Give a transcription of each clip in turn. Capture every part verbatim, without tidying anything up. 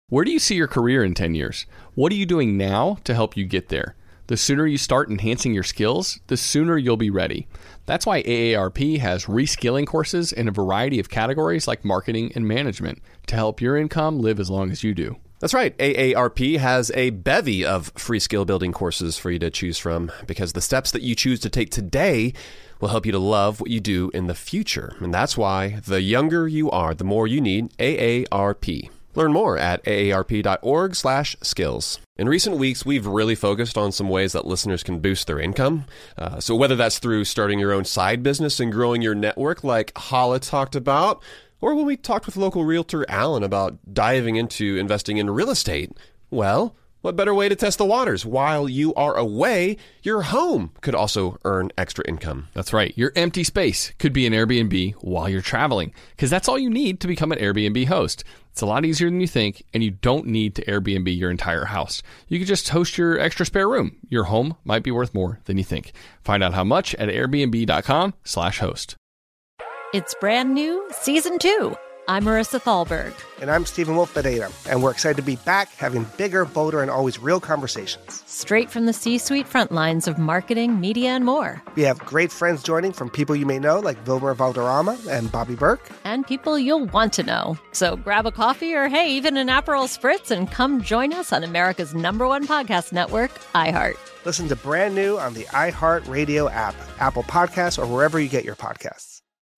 Where do you see your career in ten years? What are you doing now to help you get there? The sooner you start enhancing your skills, the sooner you'll be ready. That's why A A R P has reskilling courses in a variety of categories like marketing and management to help your income live as long as you do. That's right. A A R P has a bevy of free skill building courses for you to choose from because the steps that you choose to take today will help you to love what you do in the future. And that's why the younger you are, the more you need A A R P. Learn more at aarp.org slash skills. In recent weeks, we've really focused on some ways that listeners can boost their income. Uh, so whether that's through starting your own side business and growing your network like Hala talked about, or when we talked with local realtor Alan about diving into investing in real estate, well, what better way to test the waters? While you are away, your home could also earn extra income. That's right. Your empty space could be an Airbnb while you're traveling, because that's all you need to become an Airbnb host. It's a lot easier than you think, and you don't need to Airbnb your entire house. You can just host your extra spare room. Your home might be worth more than you think. Find out how much at airbnb.com slash host. It's brand new, season two. I'm Marissa Thalberg. And I'm Stephen Wolf Pereira, and we're excited to be back having bigger, bolder, and always real conversations. Straight from the C-suite front lines of marketing, media, and more. We have great friends joining from people you may know, like Vilmer Valderrama and Bobby Burke. And people you'll want to know. So grab a coffee or, hey, even an Aperol Spritz and come join us on America's number one podcast network, iHeart. Listen to Brand New on the iHeart Radio app, Apple Podcasts, or wherever you get your podcasts.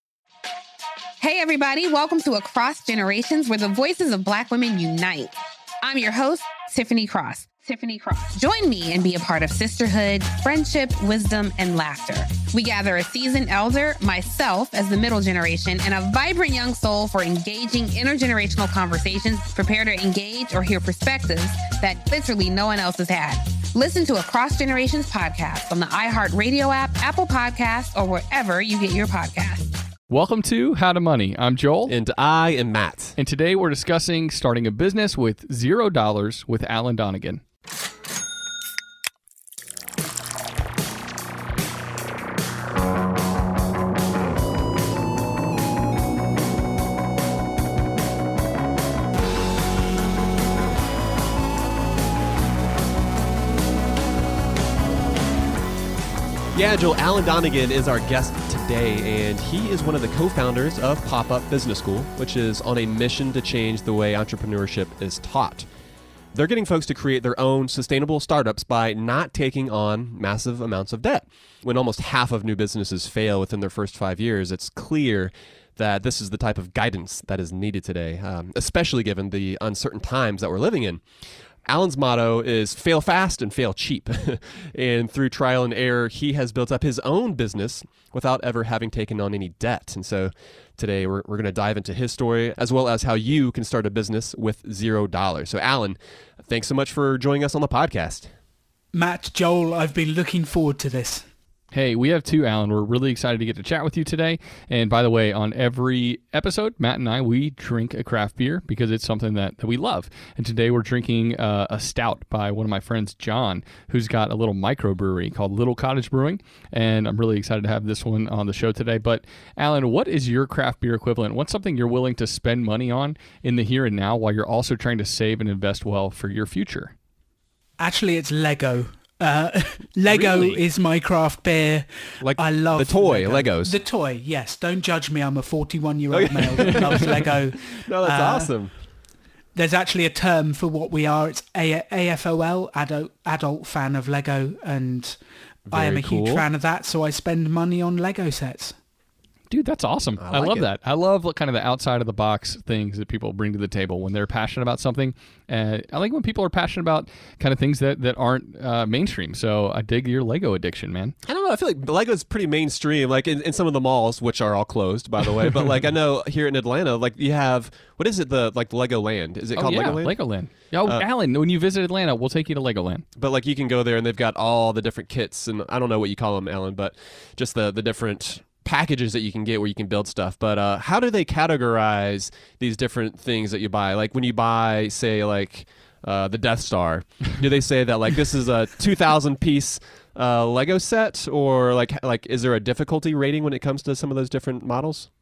Hey, everybody. Welcome to Across Generations, where the voices of Black women unite. I'm your host, Tiffany Cross. Tiffany Cross. Join me and be a part of sisterhood, friendship, wisdom, and laughter. We gather a seasoned elder, myself as the middle generation, and a vibrant young soul for engaging intergenerational conversations, prepare to engage or hear perspectives that literally no one else has had. Listen to Across Generations podcast on the iHeart Radio app, Apple Podcasts, or wherever you get your podcasts. Welcome to How to Money. I'm Joel. And I am Matt. And today we're discussing starting a business with zero dollars with Alan Donegan. Yeah, Joel, Alan Donegan is our guest today, and he is one of the co-founders of Pop-Up Business School, which is on a mission to change the way entrepreneurship is taught. They're getting folks to create their own sustainable startups by not taking on massive amounts of debt. When almost half of new businesses fail within their first five years, it's clear that this is the type of guidance that is needed today, um, especially given the uncertain times that we're living in. Alan's motto is fail fast and fail cheap. And through trial and error, he has built up his own business without ever having taken on any debt. And so today we're, we're going to dive into his story as well as how you can start a business with zero dollars. So Alan, thanks so much for joining us on the podcast. Matt, Joel, I've been looking forward to this. Hey, we have two, Alan. We're really excited to get to chat with you today. And by the way, on every episode, Matt and I, we drink a craft beer because it's something that, that we love. And today we're drinking uh, a stout by one of my friends, John, who's got a little microbrewery called Little Cottage Brewing. And I'm really excited to have this one on the show today. But Alan, what is your craft beer equivalent? What's something you're willing to spend money on in the here and now while you're also trying to save and invest well for your future? Actually, it's Lego. Uh, Lego Really? is my craft beer. Like I love the toy, Lego. Legos. The toy, yes. Don't judge me. I'm a forty-one-year-old male that loves Lego. No, that's Uh, awesome. There's actually a term for what we are. It's A- AFOL, adult, adult fan of Lego, and I am Very a huge cool. fan of that, so I spend money on Lego sets. Dude, that's awesome. I I, like love it. that. I love what kind of the outside of the box things that people bring to the table when they're passionate about something. Uh, I like when people are passionate about kind of things that, that aren't uh, mainstream. So I dig your Lego addiction, man. I don't know. I feel like Lego's pretty mainstream, like in, in some of the malls, which are all closed, by the way. But like I know here in Atlanta, like you have, what is it, the like Lego Land? Is it Oh, called yeah, Legoland? Legoland. Oh, Uh, Alan, when you visit Atlanta, we'll take you to Legoland. But like you can go there and they've got all the different kits, and I don't know what you call them, Alan, but just the the different packages that you can get where you can build stuff. But uh, how do they categorize these different things that you buy? Like when you buy, say, like uh, the Death Star, do they say that like this is a two thousand piece uh, Lego set, or like like is there a difficulty rating when it comes to some of those different models?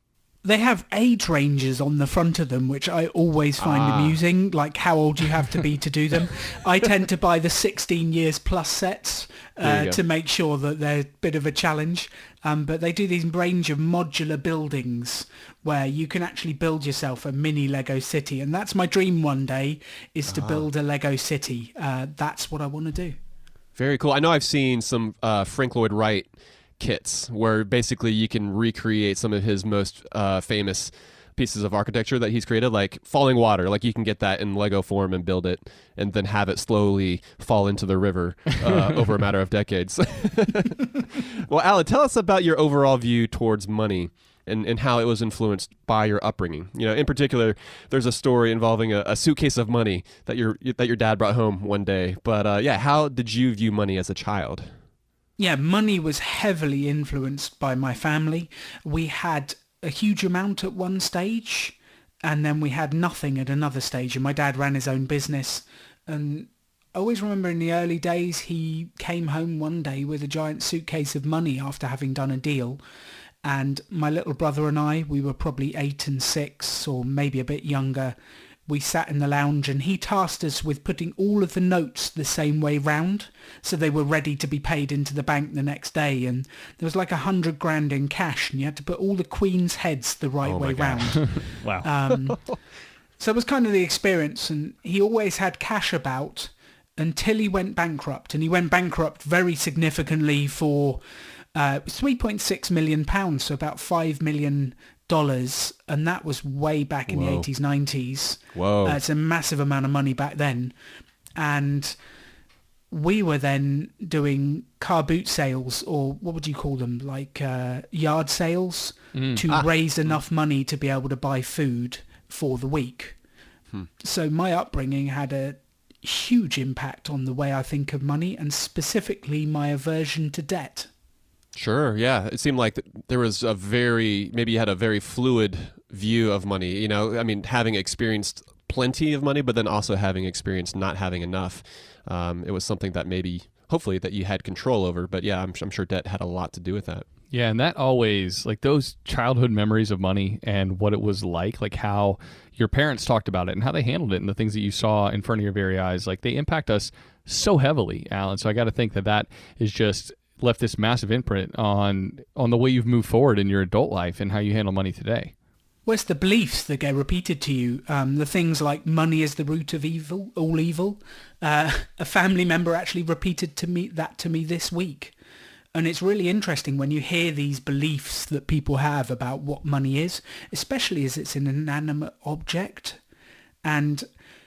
They have age ranges on the front of them, which I always find Ah. amusing, like how old you have to be to do them. I tend to buy the sixteen years plus sets There uh, you go. to make sure that they're a bit of a challenge. Um, but they do these range of modular buildings where you can actually build yourself a mini Lego city. And that's my dream one day, is to build a Lego city. Uh, that's what I want to do. Very cool. I know I've seen some uh, Frank Lloyd Wright kits where basically you can recreate some of his most uh, famous pieces of architecture that he's created, like falling water. Like you can get that in Lego form and build it and then have it slowly fall into the river uh, over a matter of decades. Well, Alan, tell us about your overall view towards money and, and how it was influenced by your upbringing. You know, in particular, there's a story involving a, a suitcase of money that your that your dad brought home one day. But uh, yeah, how did you view money as a child? Yeah, money was heavily influenced by my family. We had a huge amount at one stage, and then we had nothing at another stage. And my dad ran his own business. And I always remember in the early days, he came home one day with a giant suitcase of money after having done a deal. And my little brother and I, we were probably eight and six, or maybe a bit younger. We sat in the lounge and he tasked us with putting all of the notes the same way round, so they were ready to be paid into the bank the next day. And there was like a hundred grand in cash, and you had to put all the Queen's heads the right Oh my way gosh. round. Wow. Um, so it was kind of the experience, and he always had cash about until he went bankrupt. And he went bankrupt very significantly for uh, three point six million pounds, so about five million dollars, and that was way back in Whoa. the eighties, nineties. Whoa. Uh, it's a massive amount of money back then. And we were then doing car boot sales, or what would you call them, like uh, yard sales, to Ah. raise enough money to be able to buy food for the week. So my upbringing had a huge impact on the way I think of money, and specifically my aversion to debt. Sure, yeah. It seemed like th- there was a very, maybe you had a very fluid view of money. You know, I mean, having experienced plenty of money, but then also having experienced not having enough. Um, it was something that maybe, hopefully, that you had control over. But yeah, I'm, I'm sure debt had a lot to do with that. Yeah, and that always, like those childhood memories of money and what it was like, like how your parents talked about it and how they handled it and the things that you saw in front of your very eyes, like they impact us so heavily, Alan. So I got to think that that is just left this massive imprint on on the way you've moved forward in your adult life and how you handle money today. Well, it's the beliefs that get repeated to you. Um, the things like money is the root of evil, all evil. Uh, a family member actually repeated to me that to me this week. And it's really interesting when you hear these beliefs that people have about what money is, especially as it's an inanimate object. And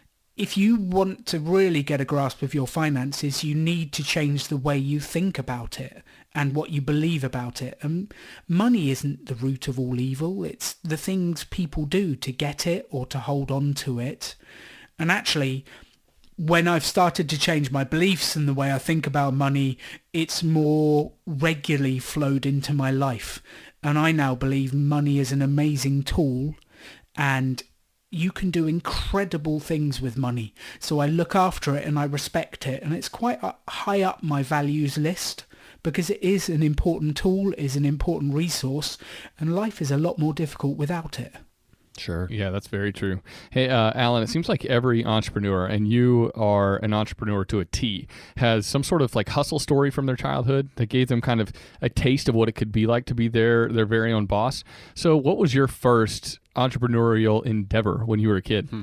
if you want to really get a grasp of your finances, you need to change the way you think about it and what you believe about it. And money isn't the root of all evil. It's the things people do to get it or to hold on to it. And actually, when I've started to change my beliefs and the way I think about money, it's more regularly flowed into my life. And I now believe money is an amazing tool, and you can do incredible things with money. So I look after it and I respect it. And it's quite uh, high up my values list, because it is an important tool, is an important resource, and life is a lot more difficult without it. Sure. Yeah, that's very true. Hey, uh, Alan, it seems like every entrepreneur, and you are an entrepreneur to a T, has some sort of like hustle story from their childhood that gave them kind of a taste of what it could be like to be their, their very own boss. So what was your first entrepreneurial endeavor when you were a kid? Hmm.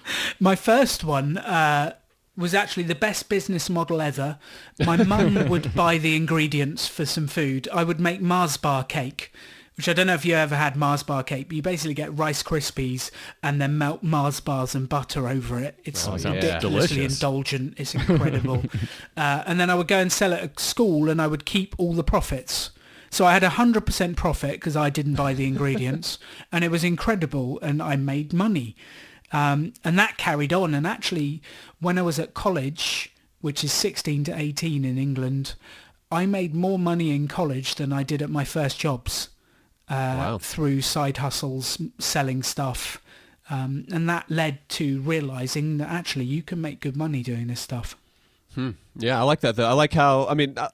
My first one uh, was actually the best business model ever. My mum would buy the ingredients for some food. I would make Mars bar cake, which I don't know if you ever had Mars bar cake, but you basically get Rice Krispies and then melt Mars bars and butter over it. It's Oh, sounds ridiculously delicious. indulgent. It's incredible. uh, and then I would go and sell it at school, and I would keep all the profits. So I had one hundred percent profit because I didn't buy the ingredients, and it was incredible, and I made money. Um, and that carried on. And actually, when I was at college, which is sixteen to eighteen in England, I made more money in college than I did at my first jobs. Uh, Wow. through side hustles, selling stuff. Um, and that led to realizing that actually you can make good money doing this stuff. Hmm. Yeah, I like that though. I like how, I mean, I, I,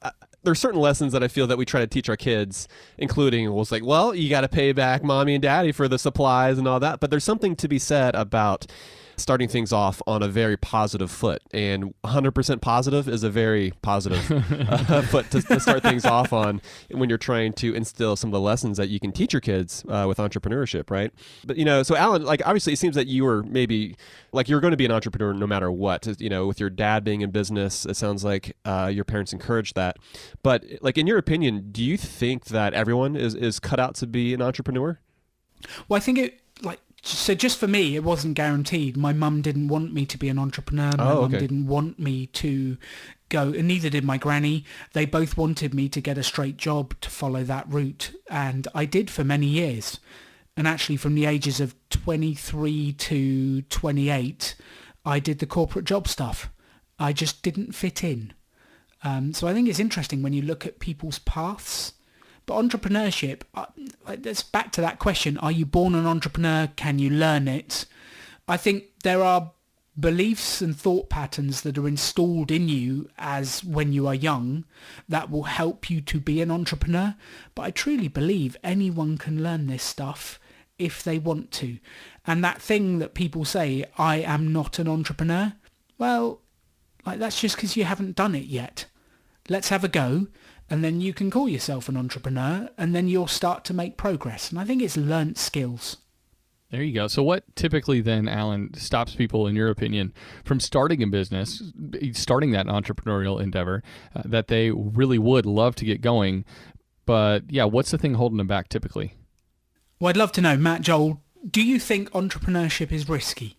there's certain lessons that I feel that we try to teach our kids, including, well, it's like, well, you got to pay back mommy and daddy for the supplies and all that. But there's something to be said about starting things off on a very positive foot, and one hundred percent positive is a very positive uh, foot to, to start things off on when you're trying to instill some of the lessons that you can teach your kids uh, with entrepreneurship, right? But, you know, so Alan, like, obviously it seems that you were maybe, like, you're going to be an entrepreneur no matter what, you know, with your dad being in business, it sounds like uh, your parents encouraged that. But, like, in your opinion, do you think that everyone is, is cut out to be an entrepreneur? Well, I think it, like, so just for me, it wasn't guaranteed. My mum didn't want me to be an entrepreneur. My Oh, mum okay. didn't want me to go, and neither did my granny. They both wanted me to get a straight job to follow that route, and I did for many years. And actually, from the ages of twenty-three to twenty-eight, I did the corporate job stuff. I just didn't fit in. Um, so I think it's interesting when you look at people's paths. But entrepreneurship, uh, that's back to that question, are you born an entrepreneur? Can you learn it? I think there are beliefs and thought patterns that are installed in you as when you are young that will help you to be an entrepreneur. But I truly believe anyone can learn this stuff if they want to. And that thing that people say, I am not an entrepreneur, well, like that's just because you haven't done it yet. Let's have a go. And then you can call yourself an entrepreneur, and then you'll start to make progress. And I think it's learnt skills. There you go. So what typically then, Alan, stops people, in your opinion, from starting a business, starting that entrepreneurial endeavor uh, that they really would love to get going? But yeah, what's the thing holding them back typically? Well, I'd love to know, Matt, Joel, do you think entrepreneurship is risky?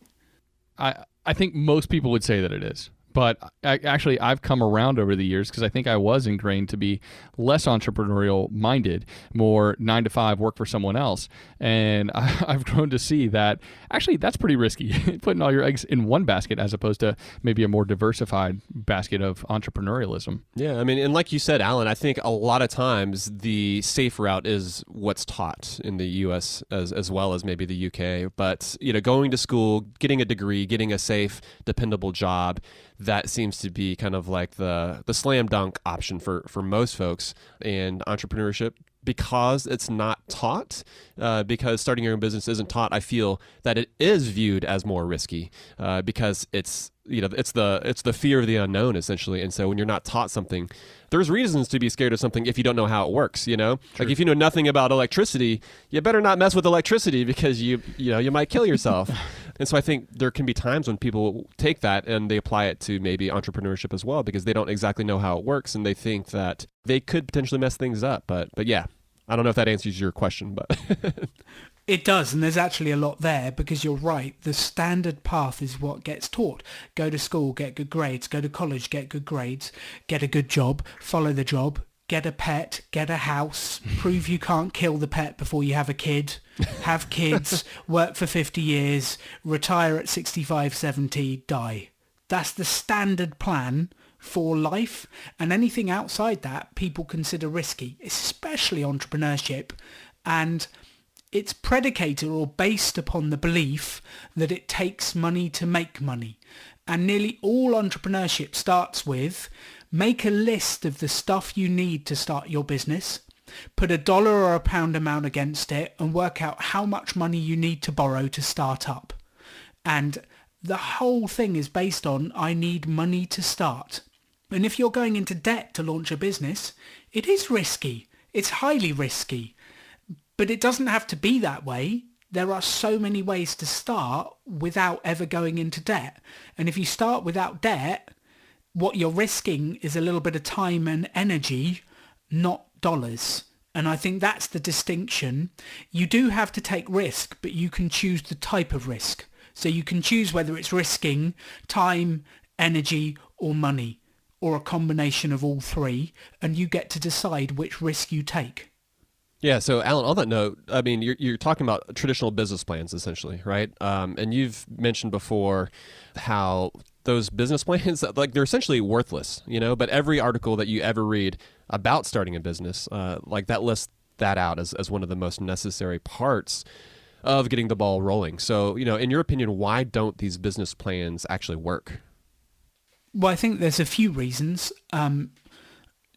I, I think most people would say that it is. But I, actually, I've come around over the years because I think I was ingrained to be less entrepreneurial minded, more nine to five, work for someone else. And I, I've grown to see that actually that's pretty risky, putting all your eggs in one basket as opposed to maybe a more diversified basket of entrepreneurialism. Yeah, I mean, and like you said, Alan, I think a lot of times the safe route is what's taught in the U S as as well as maybe the U K. But, you know, going to school, getting a degree, getting a safe, dependable job, that seems to be kind of like the the slam dunk option for, for most folks. And entrepreneurship, because it's not taught, uh, because starting your own business isn't taught, I feel that it is viewed as more risky uh, because it's, you know, it's the it's the fear of the unknown essentially. And so when you're not taught something, there's reasons to be scared of something if you don't know how it works, you know? True. Like if you know nothing about electricity, you better not mess with electricity because you you know, you might kill yourself. And so I think there can be times when people take that and they apply it to maybe entrepreneurship as well because they don't exactly know how it works and they think that they could potentially mess things up. But but yeah, I don't know if that answers your question, but It does, and there's actually a lot there because you're right. The standard path is what gets taught. Go to school, get good grades. Go to college, get good grades. Get a good job, follow the job. Get a pet, get a house, prove you can't kill the pet before you have a kid, have kids, work for fifty years, retire at sixty-five, seventy, die. That's the standard plan for life, and anything outside that people consider risky, especially entrepreneurship, and it's predicated or based upon the belief that it takes money to make money. And nearly all entrepreneurship starts with make a list of the stuff you need to start your business, put a dollar or a pound amount against it, and work out how much money you need to borrow to start up. And the whole thing is based on I need money to start. And if you're going into debt to launch a business, it is risky. It's highly risky. But it doesn't have to be that way. There are so many ways to start without ever going into debt. And if you start without debt, what you're risking is a little bit of time and energy, not dollars. And I think that's the distinction. You do have to take risk, but you can choose the type of risk. So you can choose whether it's risking time, energy, or money, or a combination of all three, and you get to decide which risk you take. Yeah. So, Alan, on that note, I mean, you're, you're talking about traditional business plans, essentially, right? Um, and you've mentioned before how those business plans, like, they're essentially worthless, you know, but every article that you ever read about starting a business, uh, like, that lists that out as, as one of the most necessary parts of getting the ball rolling. So, you know, in your opinion, why don't these business plans actually work? Well, I think there's a few reasons. Um,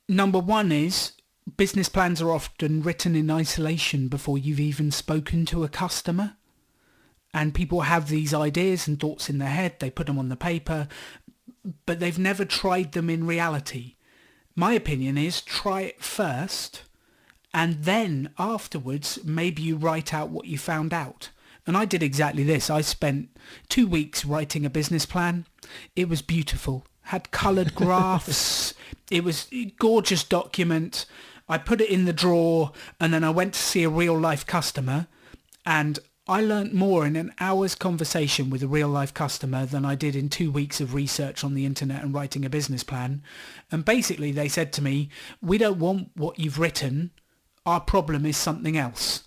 number one is business plans are often written in isolation before you've even spoken to a customer. And people have these ideas and thoughts in their head. They put them on the paper, but they've never tried them in reality. My opinion is try it first, and then afterwards, maybe you write out what you found out. And I did exactly this. I spent two weeks writing a business plan. It was beautiful. Had coloured graphs. It was a gorgeous document. I put it in the drawer, and then I went to see a real-life customer, and I learnt more in an hour's conversation with a real-life customer than I did in two weeks of research on the internet and writing a business plan. And basically they said to me, we don't want what you've written. Our problem is something else.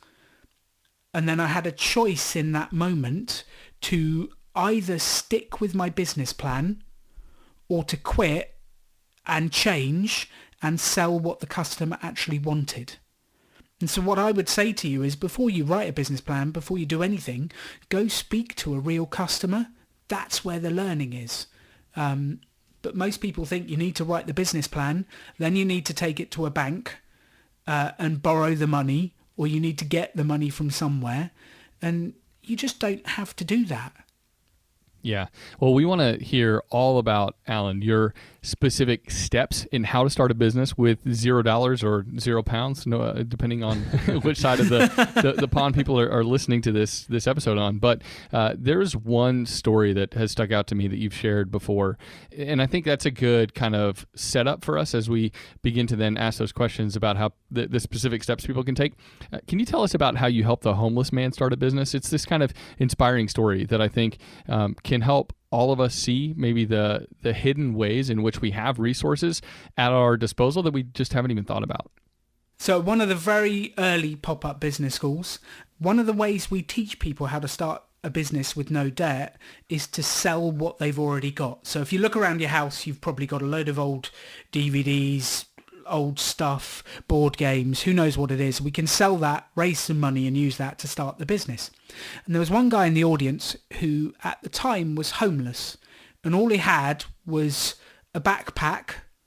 And then I had a choice in that moment to either stick with my business plan or to quit and change and sell what the customer actually wanted. And so what I would say to you is before you write a business plan, before you do anything, go speak to a real customer. That's where the learning is. Um, but most people think you need to write the business plan, then you need to take it to a bank uh, and borrow the money, or you need to get the money from somewhere. And you just don't have to do that. Yeah. Well, we want to hear all about, Alan, your specific steps in how to start a business with zero dollars or zero pounds, no, uh, depending on which side of the, the, the pond people are, are listening to this this episode on. But uh, there's one story that has stuck out to me that you've shared before. And I think that's a good kind of setup for us as we begin to then ask those questions about how the, the specific steps people can take. Uh, can you tell us about how you helped the homeless man start a business? It's this kind of inspiring story that I think um, can help all of us see maybe the the hidden ways in which we have resources at our disposal that we just haven't even thought about. So one of the very early pop-up business schools, one of the ways we teach people how to start a business with no debt is to sell what they've already got. So if you look around your house, you've probably got a load of old D V Ds, old stuff, board games, who knows what it is. We can sell that, raise some money and use that to start the business. And there was one guy in the audience who at the time was homeless, and all he had was a backpack,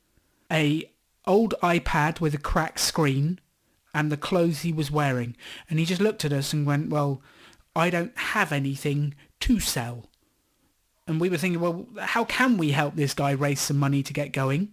a old iPad with a cracked screen, and the clothes he was wearing. And he just looked at us and went, well, I don't have anything to sell. And we were thinking, well, how can we help this guy raise some money to get going?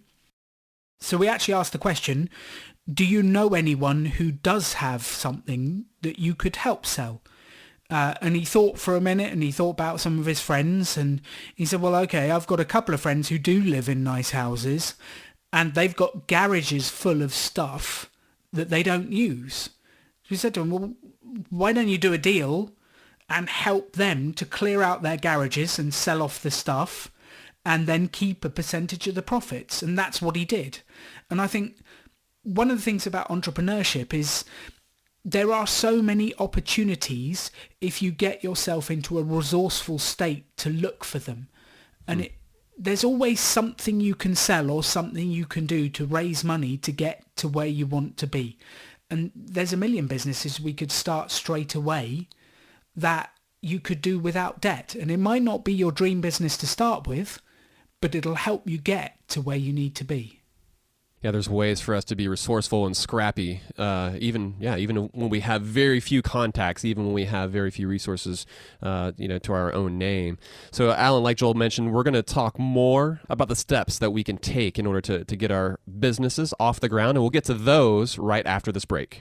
So we actually asked the question, do you know anyone who does have something that you could help sell? Uh, and he thought for a minute, and he thought about some of his friends, and he said, well, okay, I've got a couple of friends who do live in nice houses, and they've got garages full of stuff that they don't use. So we said to him, well, why don't you do a deal and help them to clear out their garages and sell off the stuff, and then keep a percentage of the profits? And that's what he did. And I think one of the things about entrepreneurship is there are so many opportunities if you get yourself into a resourceful state to look for them. And mm. it, there's always something you can sell or something you can do to raise money to get to where you want to be. And there's a million businesses we could start straight away that you could do without debt. And it might not be your dream business to start with, but it'll help you get to where you need to be. Yeah, there's ways for us to be resourceful and scrappy, uh, even yeah, even when we have very few contacts, even when we have very few resources, uh, you know, to our own name. So, Alan, like Joel mentioned, we're going to talk more about the steps that we can take in order to to get our businesses off the ground, and we'll get to those right after this break.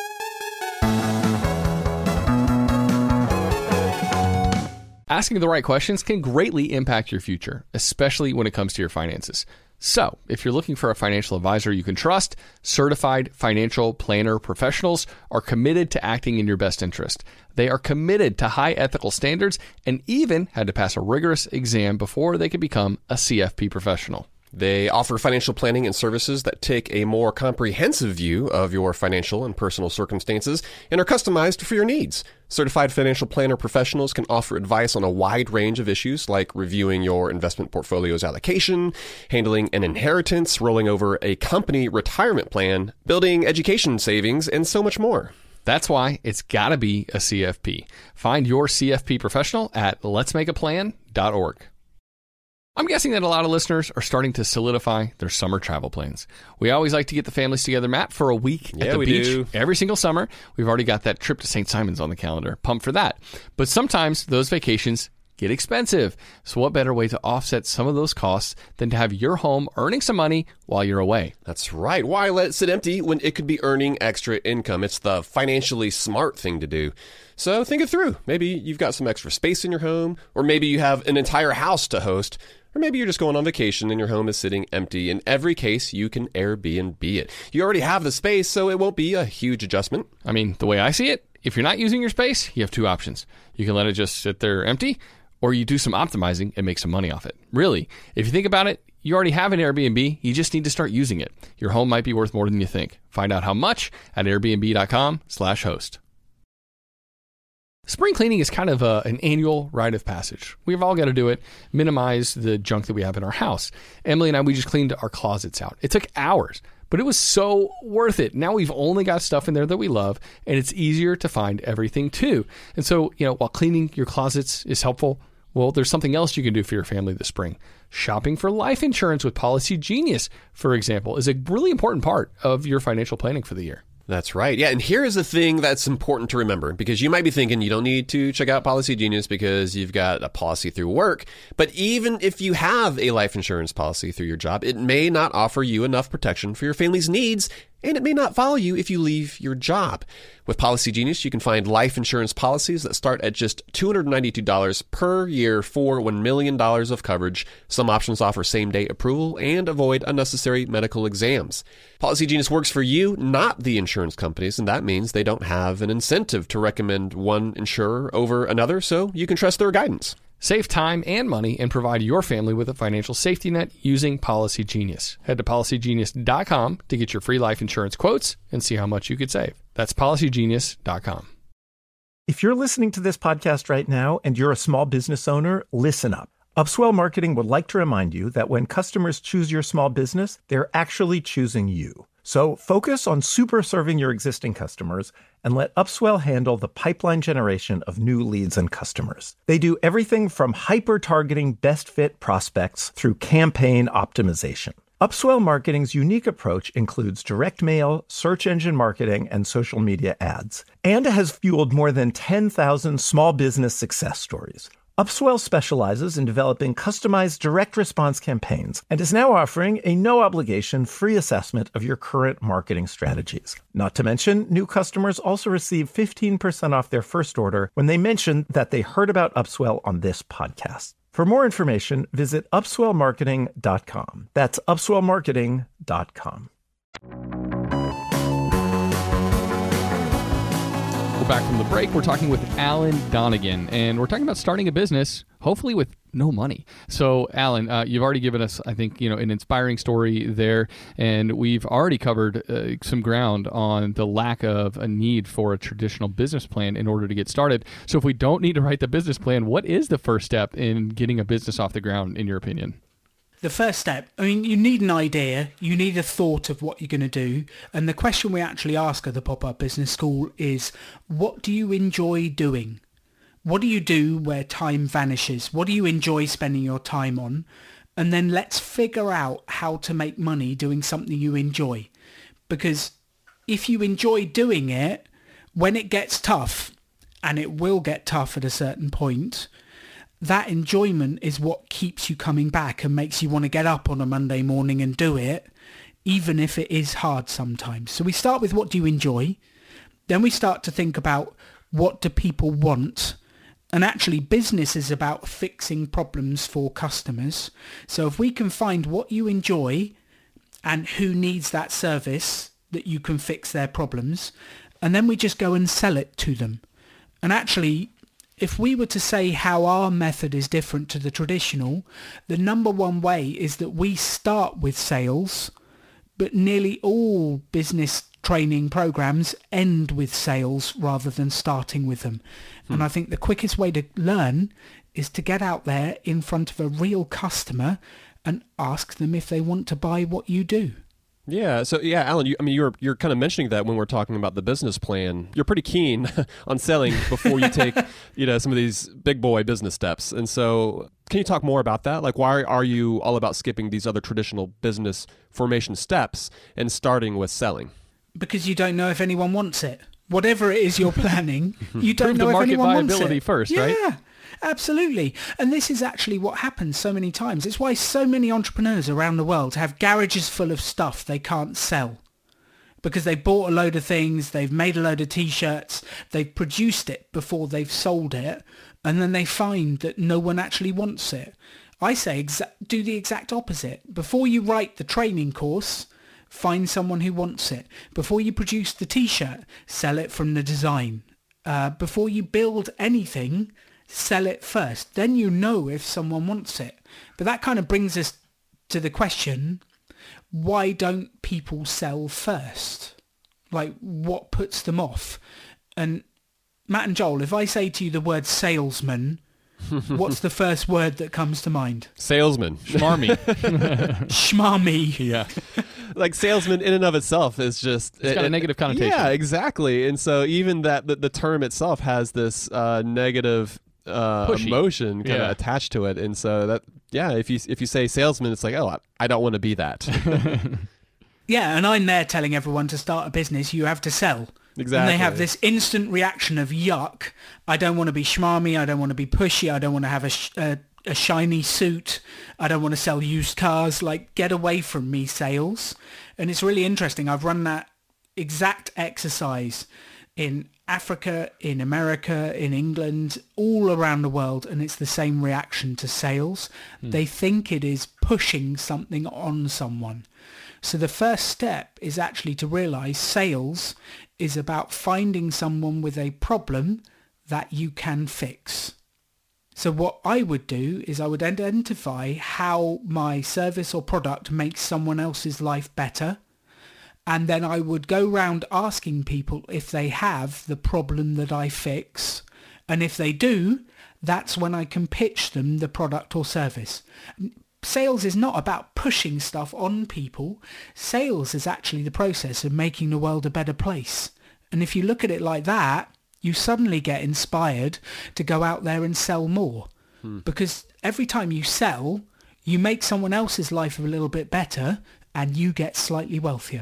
Asking the right questions can greatly impact your future, especially when it comes to your finances. So, if you're looking for a financial advisor you can trust, certified financial planner professionals are committed to acting in your best interest. They are committed to high ethical standards and even had to pass a rigorous exam before they could become a C F P professional. They offer financial planning and services that take a more comprehensive view of your financial and personal circumstances and are customized for your needs. Certified financial planner professionals can offer advice on a wide range of issues like reviewing your investment portfolio's allocation, handling an inheritance, rolling over a company retirement plan, building education savings, and so much more. That's why it's got to be a C F P. Find your C F P professional at lets make a plan dot org. I'm guessing that a lot of listeners are starting to solidify their summer travel plans. We always like to get the families together, Matt, for a week Yeah, at the we beach do. every single summer. We've already got that trip to Saint Simons on the calendar. Pumped for that. But sometimes those vacations get expensive. So what better way to offset some of those costs than to have your home earning some money while you're away? That's right. Why let it sit empty when it could be earning extra income? It's the financially smart thing to do. So think it through. Maybe you've got some extra space in your home, or maybe you have an entire house to host, or maybe you're just going on vacation and your home is sitting empty. In every case, you can Airbnb it. You already have the space, so it won't be a huge adjustment. I mean, the way I see it, if you're not using your space, you have two options. You can let it just sit there empty, or you do some optimizing and make some money off it. Really, if you think about it, you already have an Airbnb. You just need to start using it. Your home might be worth more than you think. Find out how much at airbnb.com slash host. Spring cleaning is kind of a, an annual rite of passage. We've all got to do it, minimize the junk that we have in our house. Emily and I, we just cleaned our closets out. It took hours, but it was so worth it. Now we've only got stuff in there that we love, and it's easier to find everything too. And so, you know, while cleaning your closets is helpful, well, there's something else you can do for your family this spring. Shopping for life insurance with Policy Genius, for example, is a really important part of your financial planning for the year. That's right. Yeah, and here is the thing that's important to remember, because you might be thinking you don't need to check out Policy Genius because you've got a policy through work. But even if you have a life insurance policy through your job, it may not offer you enough protection for your family's needs, and it may not follow you if you leave your job. With Policy Genius, you can find life insurance policies that start at just two hundred ninety-two dollars per year for one million dollars of coverage. Some options offer same-day approval and avoid unnecessary medical exams. Policy Genius works for you, not the insurance companies, and that means they don't have an incentive to recommend one insurer over another, so you can trust their guidance. Save time and money and provide your family with a financial safety net using Policy Genius. Head to policy genius dot com to get your free life insurance quotes and see how much you could save. That's policy genius dot com. If you're listening to this podcast right now and you're a small business owner, listen up. Upswell Marketing would like to remind you that when customers choose your small business, they're actually choosing you. So focus on super serving your existing customers and let Upswell handle the pipeline generation of new leads and customers. They do everything from hyper-targeting best fit prospects through campaign optimization. Upswell Marketing's unique approach includes direct mail, search engine marketing, and social media ads, and has fueled more than ten thousand small business success stories. Upswell specializes in developing customized direct response campaigns and is now offering a no-obligation free assessment of your current marketing strategies. Not to mention, new customers also receive fifteen percent off their first order when they mention that they heard about Upswell on this podcast. For more information, visit upswell marketing dot com. That's upswell marketing dot com. We're back from the break. We're talking with Alan Donegan, and we're talking about starting a business, hopefully with no money. So, Alan, uh, you've already given us, I think, you know, an inspiring story there, and we've already covered uh, some ground on the lack of a need for a traditional business plan in order to get started. So, if we don't need to write the business plan, what is the first step in getting a business off the ground, in your opinion? The first step, I mean, you need an idea, you need a thought of what you're going to do. And the question we actually ask at the Pop-Up Business School is, what do you enjoy doing? What do you do where time vanishes? What do you enjoy spending your time on? And then let's figure out how to make money doing something you enjoy. Because if you enjoy doing it, when it gets tough, and it will get tough at a certain point, that enjoyment is what keeps you coming back and makes you want to get up on a Monday morning and do it, even if it is hard sometimes. So we start with, what do you enjoy? Then we start to think about, what do people want? And actually, business is about fixing problems for customers. So if we can find what you enjoy and who needs that service, that you can fix their problems, and then we just go and sell it to them. And actually, if we were to say how our method is different to the traditional, the number one way is that we start with sales, but nearly all business training programs end with sales rather than starting with them. Hmm. And I think the quickest way to learn is to get out there in front of a real customer and ask them if they want to buy what you do. Yeah. So yeah, Alan, you, I mean, you're you're kind of mentioning that when we're talking about the business plan, you're pretty keen on selling before you take, you know, some of these big boy business steps. And so, can you talk more about that? Like, why are you all about skipping these other traditional business formation steps and starting with selling? Because you don't know if anyone wants it. Whatever it is you're planning, you don't Prove know the if market anyone wants viability it. first, yeah. right? Yeah. Absolutely. And this is actually what happens so many times. It's why so many entrepreneurs around the world have garages full of stuff they can't sell. Because they bought a load of things, they've made a load of t-shirts, they've produced it before they've sold it, and then they find that no one actually wants it. I say exa- do the exact opposite. Before you write the training course, find someone who wants it. Before you produce the t-shirt, sell it from the design. Uh, before you build anything, sell it first. Then you know if someone wants it. But that kind of brings us to the question, why don't people sell first? Like, what puts them off? And Matt and Joel, if I say to you the word salesman, what's the first word that comes to mind? Salesman. Schmarmy. Schmarmy. Yeah. Like salesman in and of itself is just... It's got a negative connotation. Yeah, exactly. And so even that the, the term itself has this uh, negative uh, emotion kind of Yeah. attached to it. And so that, yeah, if you if you say salesman, it's like, oh, I, I don't want to be that. Yeah, and I'm there telling everyone to start a business, you have to sell. Exactly. And they have this instant reaction of yuck. I don't want to be schmarmy. I don't want to be pushy. I don't want to have a, sh- a, a shiny suit. I don't want to sell used cars. Like, get away from me, sales. And it's really interesting. I've run that exact exercise in Africa, in America, in England, all around the world. And it's the same reaction to sales. Hmm. They think it is pushing something on someone. So the first step is actually to realize sales is about finding someone with a problem that you can fix. So what I would do is I would identify how my service or product makes someone else's life better. And then I would go around asking people if they have the problem that I fix. And if they do, that's when I can pitch them the product or service. Sales is not about pushing stuff on people. Sales is actually the process of making the world a better place. And if you look at it like that, you suddenly get inspired to go out there and sell more. Hmm. Because every time you sell, you make someone else's life a little bit better and you get slightly wealthier.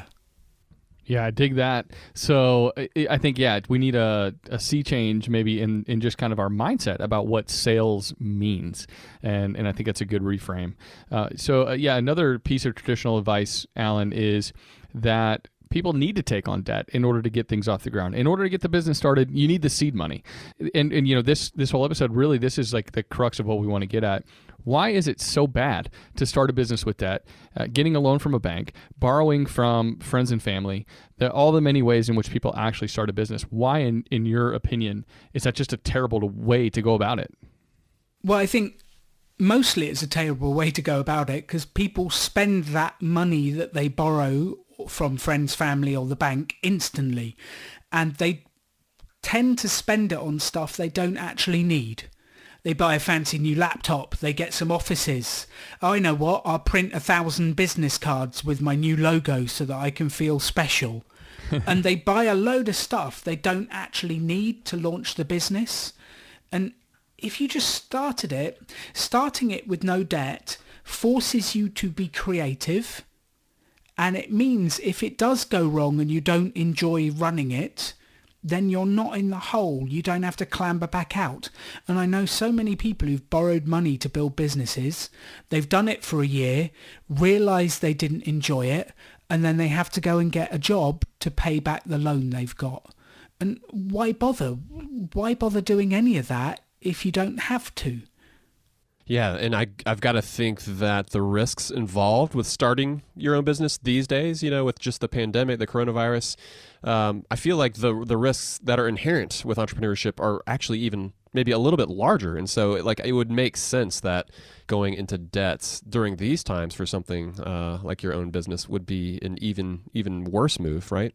Yeah, I dig that. So I think, yeah, we need a, a sea change maybe in, in just kind of our mindset about what sales means. And and I think that's a good reframe. Uh, so, uh, yeah, another piece of traditional advice, Alan, is that people need to take on debt in order to get things off the ground. In order to get the business started, you need the seed money. And, and you know, this this whole episode, really, this is like the crux of what we want to get at. Why is it so bad to start a business with debt, uh, getting a loan from a bank, borrowing from friends and family, the, all the many ways in which people actually start a business? Why, in, in your opinion, is that just a terrible way to go about it? Well, I think mostly it's a terrible way to go about it because people spend that money that they borrow from friends, family, or the bank instantly. And they tend to spend it on stuff they don't actually need. They buy a fancy new laptop. They get some offices. Oh, you know what? I'll print a thousand business cards with my new logo so that I can feel special. And they buy a load of stuff they don't actually need to launch the business. And if you just started it, starting it with no debt forces you to be creative. And it means if it does go wrong and you don't enjoy running it, then you're not in the hole. You don't have to clamber back out. And I know so many people who've borrowed money to build businesses. They've done it for a year, realised they didn't enjoy it, and then they have to go and get a job to pay back the loan they've got. And why bother? Why bother doing any of that if you don't have to? Yeah, and I, I've got to think that the risks involved with starting your own business these days, you know, with just the pandemic, the coronavirus, um, I feel like the the risks that are inherent with entrepreneurship are actually even maybe a little bit larger. And so, like, it would make sense that going into debts during these times for something uh, like your own business would be an even even worse move, right?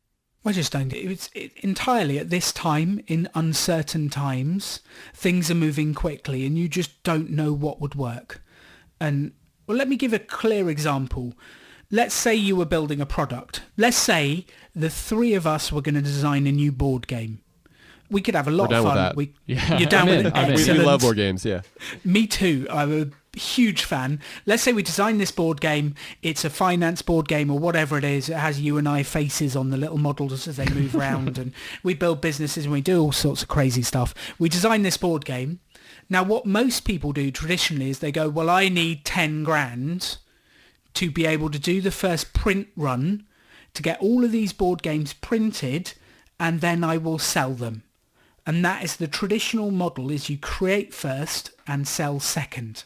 I just don't. It's it, entirely at this time, in uncertain times, things are moving quickly and you just don't know what would work. And, well, let me give a clear example. let's say you were building a product. Let's say the three of us were going to design a new board game. We could have a lot We're of down fun. with that. We, Yeah, you're down I'm with in. it. I'm in. We, Excellent. we love board games, yeah. Me too. I'm a huge fan. Let's say we design this board game. It's a finance board game or whatever it is. It has you and I faces on the little models as they move around, and we build businesses and we do all sorts of crazy stuff. We design this board game. Now, what most people do traditionally is they go, well, I need ten grand to be able to do the first print run to get all of these board games printed, and then I will sell them. And that is the traditional model, is you create first and sell second.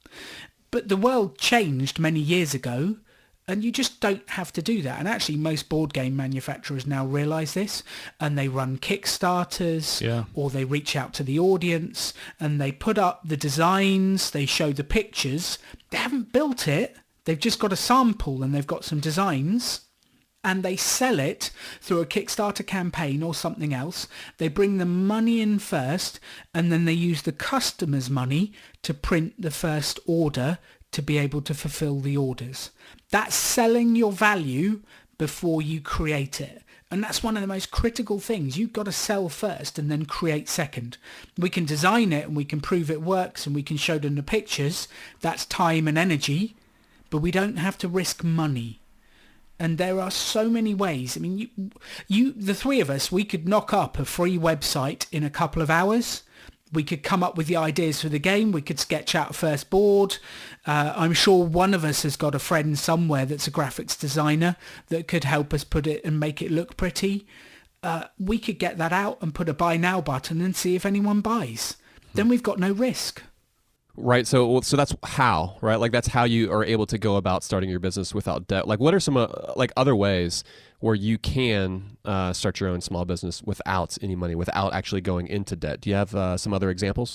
But the world changed many years ago, and you just don't have to do that. And actually, most board game manufacturers now realise this, and they run Kickstarters, Yeah. or they reach out to the audience, and they put up the designs, they show the pictures. They haven't built it. They've just got a sample, and they've got some designs, and they sell it through a Kickstarter campaign or something else. They bring the money in first, and then they use the customer's money to print the first order to be able to fulfill the orders. That's selling your value before you create it. And that's one of the most critical things. You've got to sell first and then create second. We can design it and we can prove it works and we can show them the pictures. That's time and energy, but we don't have to risk money. And there are so many ways. I mean, you, you, the three of us, we could knock up a free website in a couple of hours. We could come up with the ideas for the game. We could sketch out a first board. Uh, I'm sure one of us has got a friend somewhere that's a graphics designer that could help us put it and make it look pretty. Uh, we could get that out and put a buy now button and see if anyone buys. Then we've got no risk. Right. So, so that's how, right? Like that's how you are able to go about starting your business without debt. Like, what are some uh, like other ways where you can uh, start your own small business without any money, without actually going into debt? Do you have uh, some other examples?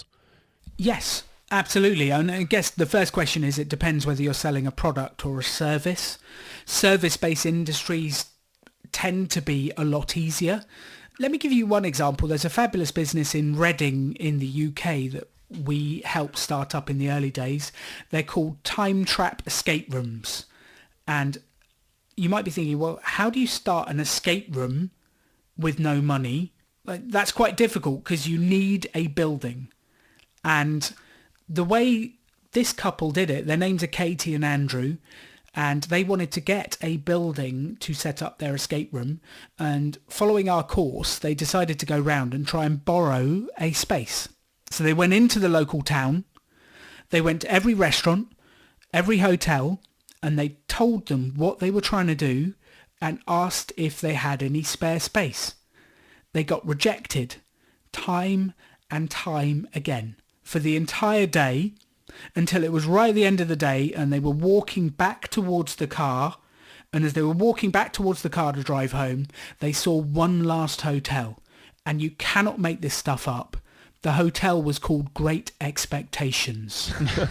Yes, absolutely. And I guess the first question is, it depends whether you're selling a product or a service. Service-based industries tend to be a lot easier. Let me give you one example. There's a fabulous business in Reading in the U K that we helped start up in the early days. They're called Time Trap Escape Rooms. And you might be thinking, well, how do you start an escape room with no money? Like, that's quite difficult because you need a building. And the way this couple did it, their names are Katie and Andrew, and they wanted to get a building to set up their escape room. And following our course, they decided to go round and try and borrow a space. So they went into the local town, they went to every restaurant, every hotel, and they told them what they were trying to do and asked if they had any spare space. They got rejected time and time again for the entire day until it was right at the end of the day and they were walking back towards the car. And as they were walking back towards the car to drive home, they saw one last hotel. And you cannot make this stuff up. The hotel was called Great Expectations.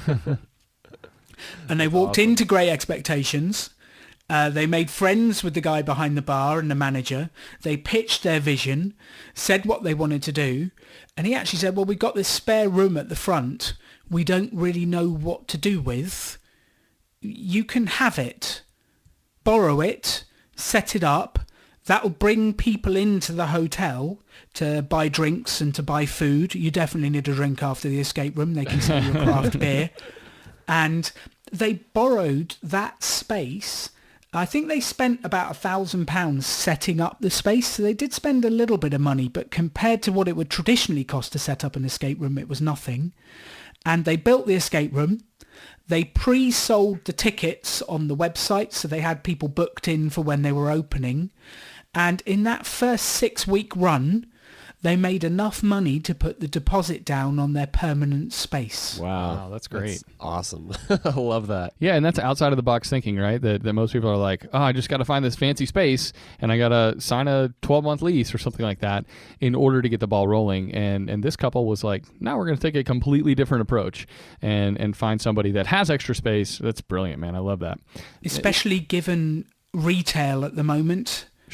And they walked awesome. into Great Expectations. Uh, they made friends with the guy behind the bar and the manager. They pitched their vision, said what they wanted to do. And he actually said, well, we've got this spare room at the front we don't really know what to do with. You can have it. Borrow it. Set it up. That will bring people into the hotel to buy drinks and to buy food. You definitely need a drink after the escape room. They can sell you a craft beer. And they borrowed that space. I think they spent about a thousand pounds setting up the space. So they did spend a little bit of money, but compared to what it would traditionally cost to set up an escape room, it was nothing. And they built the escape room. They pre-sold the tickets on the website, so they had people booked in for when they were opening. And in that first six-week run, they made enough money to put the deposit down on their permanent space. Wow, wow that's great. That's awesome. I love that. Yeah, and that's outside of the box thinking, right? That, that most people are like, oh, I just got to find this fancy space and I got to sign a twelve-month lease or something like that in order to get the ball rolling. And and this couple was like, now we're going to take a completely different approach and, and find somebody that has extra space. That's brilliant, man. I love that. Especially given retail at the moment.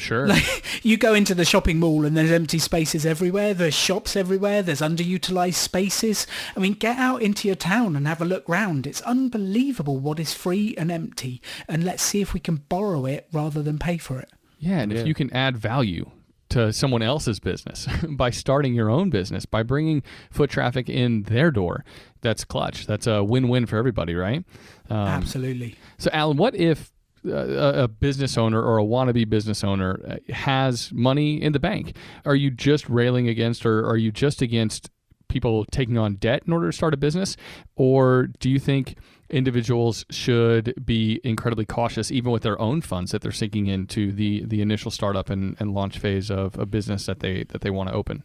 Sure. Like, you go into the shopping mall and there's empty spaces everywhere. There's shops everywhere. There's underutilized spaces. I mean, get out into your town and have a look round. It's unbelievable what is free and empty. And let's see if we can borrow it rather than pay for it. Yeah, and Yeah. if you can add value to someone else's business by starting your own business, by bringing foot traffic in their door, that's clutch. That's a win-win for everybody, right? Um, Absolutely. So, Alan, what if a, a business owner or a wannabe business owner has money in the bank? Are you just railing against, or are you just against people taking on debt in order to start a business? Or do you think individuals should be incredibly cautious even with their own funds that they're sinking into the, the initial startup and, and launch phase of a business that they that they want to open?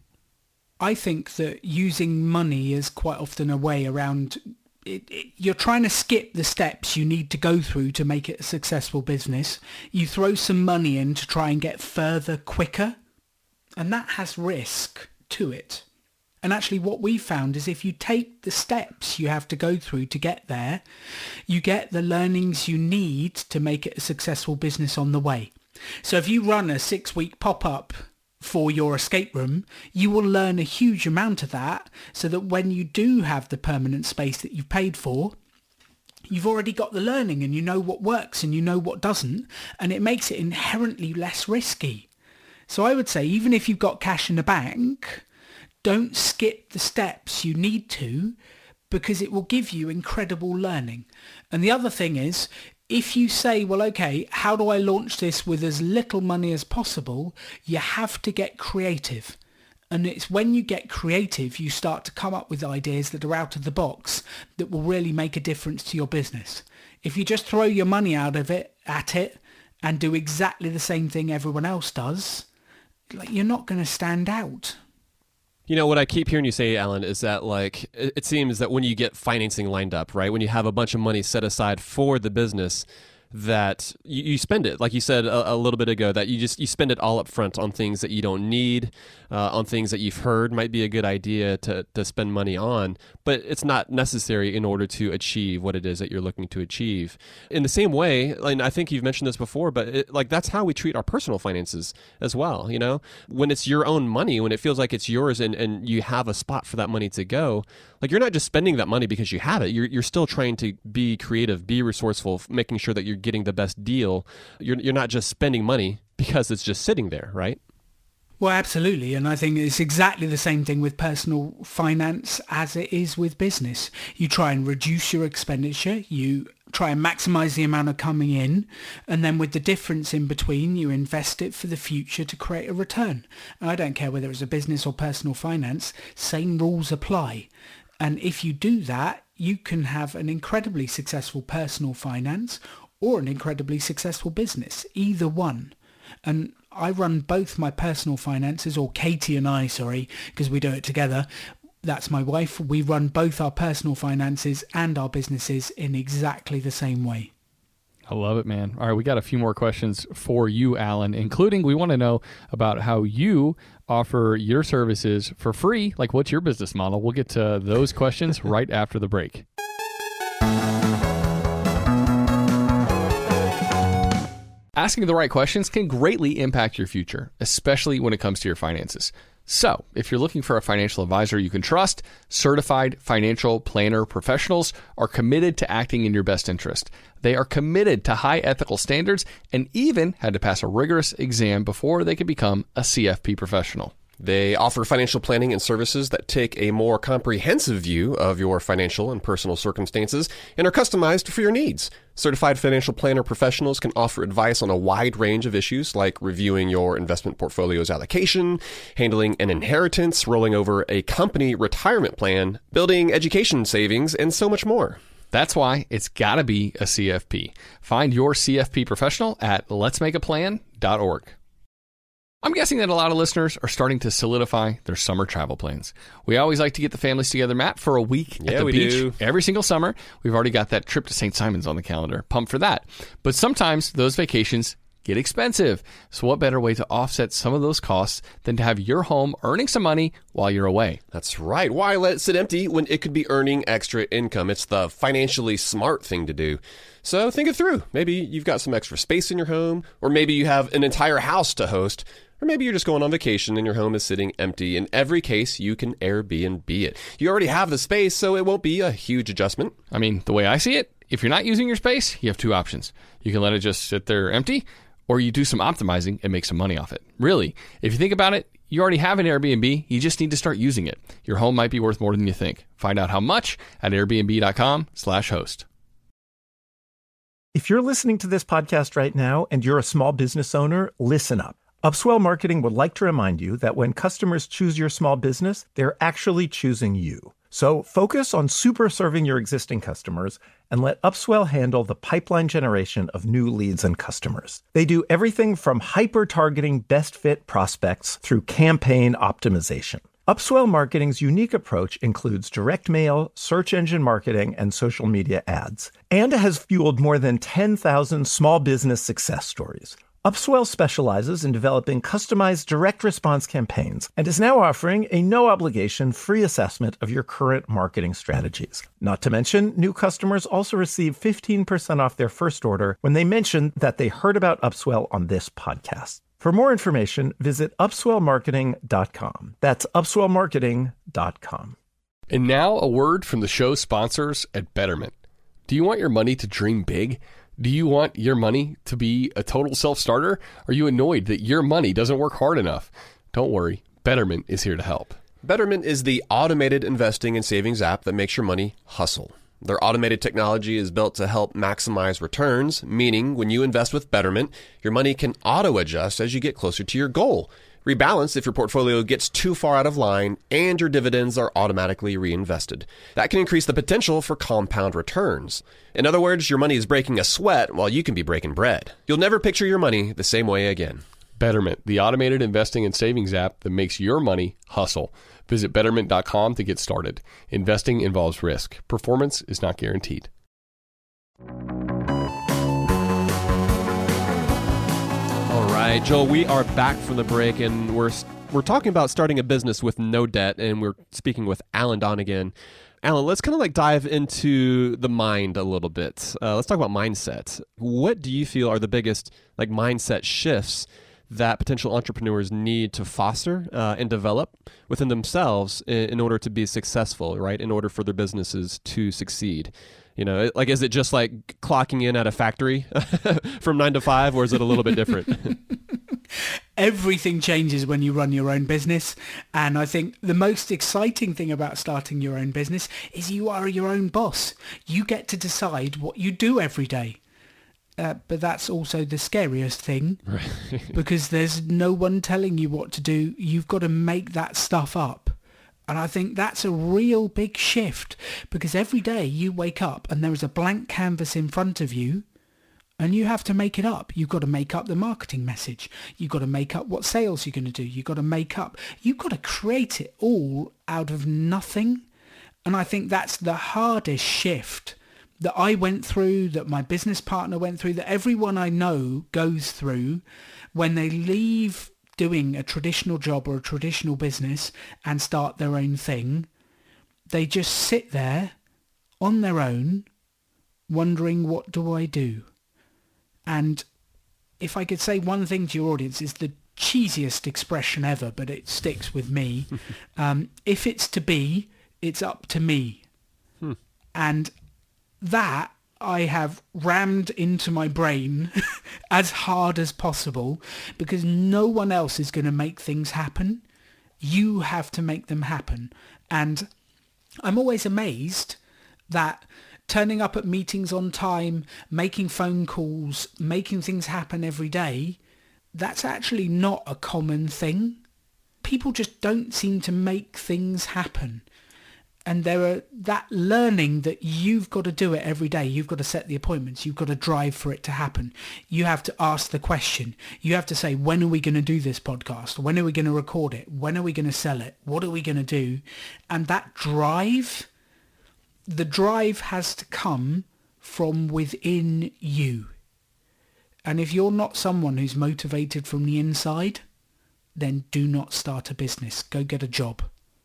I think that using money is quite often a way around It, it, you're trying to skip the steps you need to go through to make it a successful business. You throw some money in to try and get further quicker, and that has risk to it. And actually what we found is if you take the steps you have to go through to get there, you get the learnings you need to make it a successful business on the way. So if you run a six-week pop-up for your escape room, you will learn a huge amount of that so that when you do have the permanent space that you've paid for, you've already got the learning and you know what works and you know what doesn't, and it makes it inherently less risky. So I would say even if you've got cash in the bank, don't skip the steps you need to, because it will give you incredible learning. And the other thing is, if you say, well, okay, how do I launch this with as little money as possible? You have to get creative. And it's when you get creative, you start to come up with ideas that are out of the box that will really make a difference to your business. If you just throw your money out of it, at it, and do exactly the same thing everyone else does, like, you're not going to stand out. You know, what I keep hearing you say, Alan, is that, like, it, it seems that when you get financing lined up, right, when you have a bunch of money set aside for the business, that you, you spend it, like you said a, a little bit ago, that you just you spend it all up front on things that you don't need, uh, on things that you've heard might be a good idea to, to spend money on, but it's not necessary in order to achieve what it is that you're looking to achieve. In the same way, and I think you've mentioned this before, but it, like that's how we treat our personal finances as well. You know, when it's your own money, when it feels like it's yours and, and you have a spot for that money to go, like you're not just spending that money because you have it. You're you're still trying to be creative, be resourceful, making sure that you're getting the best deal. You're you're not just spending money because it's just sitting there, right? Well, absolutely. And I think it's exactly the same thing with personal finance as it is with business. You try and reduce your expenditure. You try and maximize the amount of coming in. And then with the difference in between, you invest it for the future to create a return. And I don't care whether it's a business or personal finance, same rules apply. And if you do that, you can have an incredibly successful personal finance or an incredibly successful business, either one. And I run both my personal finances, or Katie and I, sorry, because we do it together. That's my wife. We run both our personal finances and our businesses in exactly the same way. I love it, man. All right, we got a few more questions for you, Alan, including we want to know about how you offer your services for free. Like, what's your business model? We'll get to those questions right after the break. Asking the right questions can greatly impact your future, especially when it comes to your finances. So, if you're looking for a financial advisor you can trust, certified financial planner professionals are committed to acting in your best interest. They are committed to high ethical standards and even had to pass a rigorous exam before they could become a C F P professional. They offer financial planning and services that take a more comprehensive view of your financial and personal circumstances and are customized for your needs. Certified financial planner professionals can offer advice on a wide range of issues like reviewing your investment portfolio's allocation, handling an inheritance, rolling over a company retirement plan, building education savings, and so much more. That's why it's got to be a C F P. Find your C F P professional at lets make a plan dot org. I'm guessing that a lot of listeners are starting to solidify their summer travel plans. We always like to get the families together, Matt, for a week Yeah, at the we beach do. every single summer. We've already got that trip to Saint Simons on the calendar. Pumped for that. But sometimes those vacations get expensive. So what better way to offset some of those costs than to have your home earning some money while you're away? That's right. Why let it sit empty when it could be earning extra income? It's the financially smart thing to do. So think it through. Maybe you've got some extra space in your home, or maybe you have an entire house to host, or maybe you're just going on vacation and your home is sitting empty. In every case, you can Airbnb it. You already have the space, so it won't be a huge adjustment. I mean, the way I see it, if you're not using your space, you have two options. You can let it just sit there empty, or you do some optimizing and make some money off it. Really, if you think about it, you already have an Airbnb. You just need to start using it. Your home might be worth more than you think. Find out how much at airbnb.com slash host. If you're listening to this podcast right now and you're a small business owner, listen up. Upswell Marketing would like to remind you that when customers choose your small business, they're actually choosing you. So focus on super serving your existing customers and let Upswell handle the pipeline generation of new leads and customers. They do everything from hyper-targeting best fit prospects through campaign optimization. Upswell Marketing's unique approach includes direct mail, search engine marketing, and social media ads, and has fueled more than ten thousand small business success stories. Upswell specializes in developing customized direct response campaigns and is now offering a no-obligation free assessment of your current marketing strategies. Not to mention, new customers also receive fifteen percent off their first order when they mention that they heard about Upswell on this podcast. For more information, visit upswell marketing dot com. That's upswell marketing dot com. And now a word from the show sponsors at Betterment. Do you want your money to dream big? Do you want your money to be a total self-starter? Are you annoyed that your money doesn't work hard enough? Don't worry, Betterment is here to help. Betterment is the automated investing and savings app that makes your money hustle. Their automated technology is built to help maximize returns, meaning when you invest with Betterment, your money can auto-adjust as you get closer to your goal. Rebalance if your portfolio gets too far out of line, and your dividends are automatically reinvested. That can increase the potential for compound returns. In other words, your money is breaking a sweat while you can be breaking bread. You'll never picture your money the same way again. Betterment, the automated investing and savings app that makes your money hustle. Visit betterment dot com to get started. Investing involves risk. Performance is not guaranteed. All right, Joel, we are back from the break, and we're we're talking about starting a business with no debt, and we're speaking with Alan Donegan. Alan, let's kind of like dive into the mind a little bit. Uh, let's talk about mindset. What do you feel are the biggest like mindset shifts that potential entrepreneurs need to foster uh, and develop within themselves in, in order to be successful, right? In order for their businesses to succeed. You know, like, is it just like clocking in at a factory from nine to five, or is it a little bit different? Everything changes when you run your own business. And I think the most exciting thing about starting your own business is you are your own boss. You get to decide what you do every day. Uh, but that's also the scariest thing, right? Because there's no one telling you what to do. You've got to make that stuff up. And I think that's a real big shift, because every day you wake up and there is a blank canvas in front of you and you have to make it up. You've got to make up the marketing message. You've got to make up what sales you're going to do. You've got to make up, you've got to create it all out of nothing. And I think that's the hardest shift that I went through, that my business partner went through, that everyone I know goes through when they leave doing a traditional job or a traditional business and start their own thing. They just sit there on their own wondering, what do I do? And if I could say one thing to your audience, is the cheesiest expression ever, but it sticks with me. um, if it's to be, it's up to me. Hmm. And that I have rammed into my brain as hard as possible, because no one else is going to make things happen. You have to make them happen. And I'm always amazed that turning up at meetings on time, making phone calls, making things happen every day, that's actually not a common thing. People just don't seem to make things happen. And there are that learning that you've got to do it every day. You've got to set the appointments. You've got to drive for it to happen. You have to ask the question. You have to say, when are we going to do this podcast? When are we going to record it? When are we going to sell it? What are we going to do? And that drive, the drive has to come from within you. And if you're not someone who's motivated from the inside, then do not start a business. Go get a job.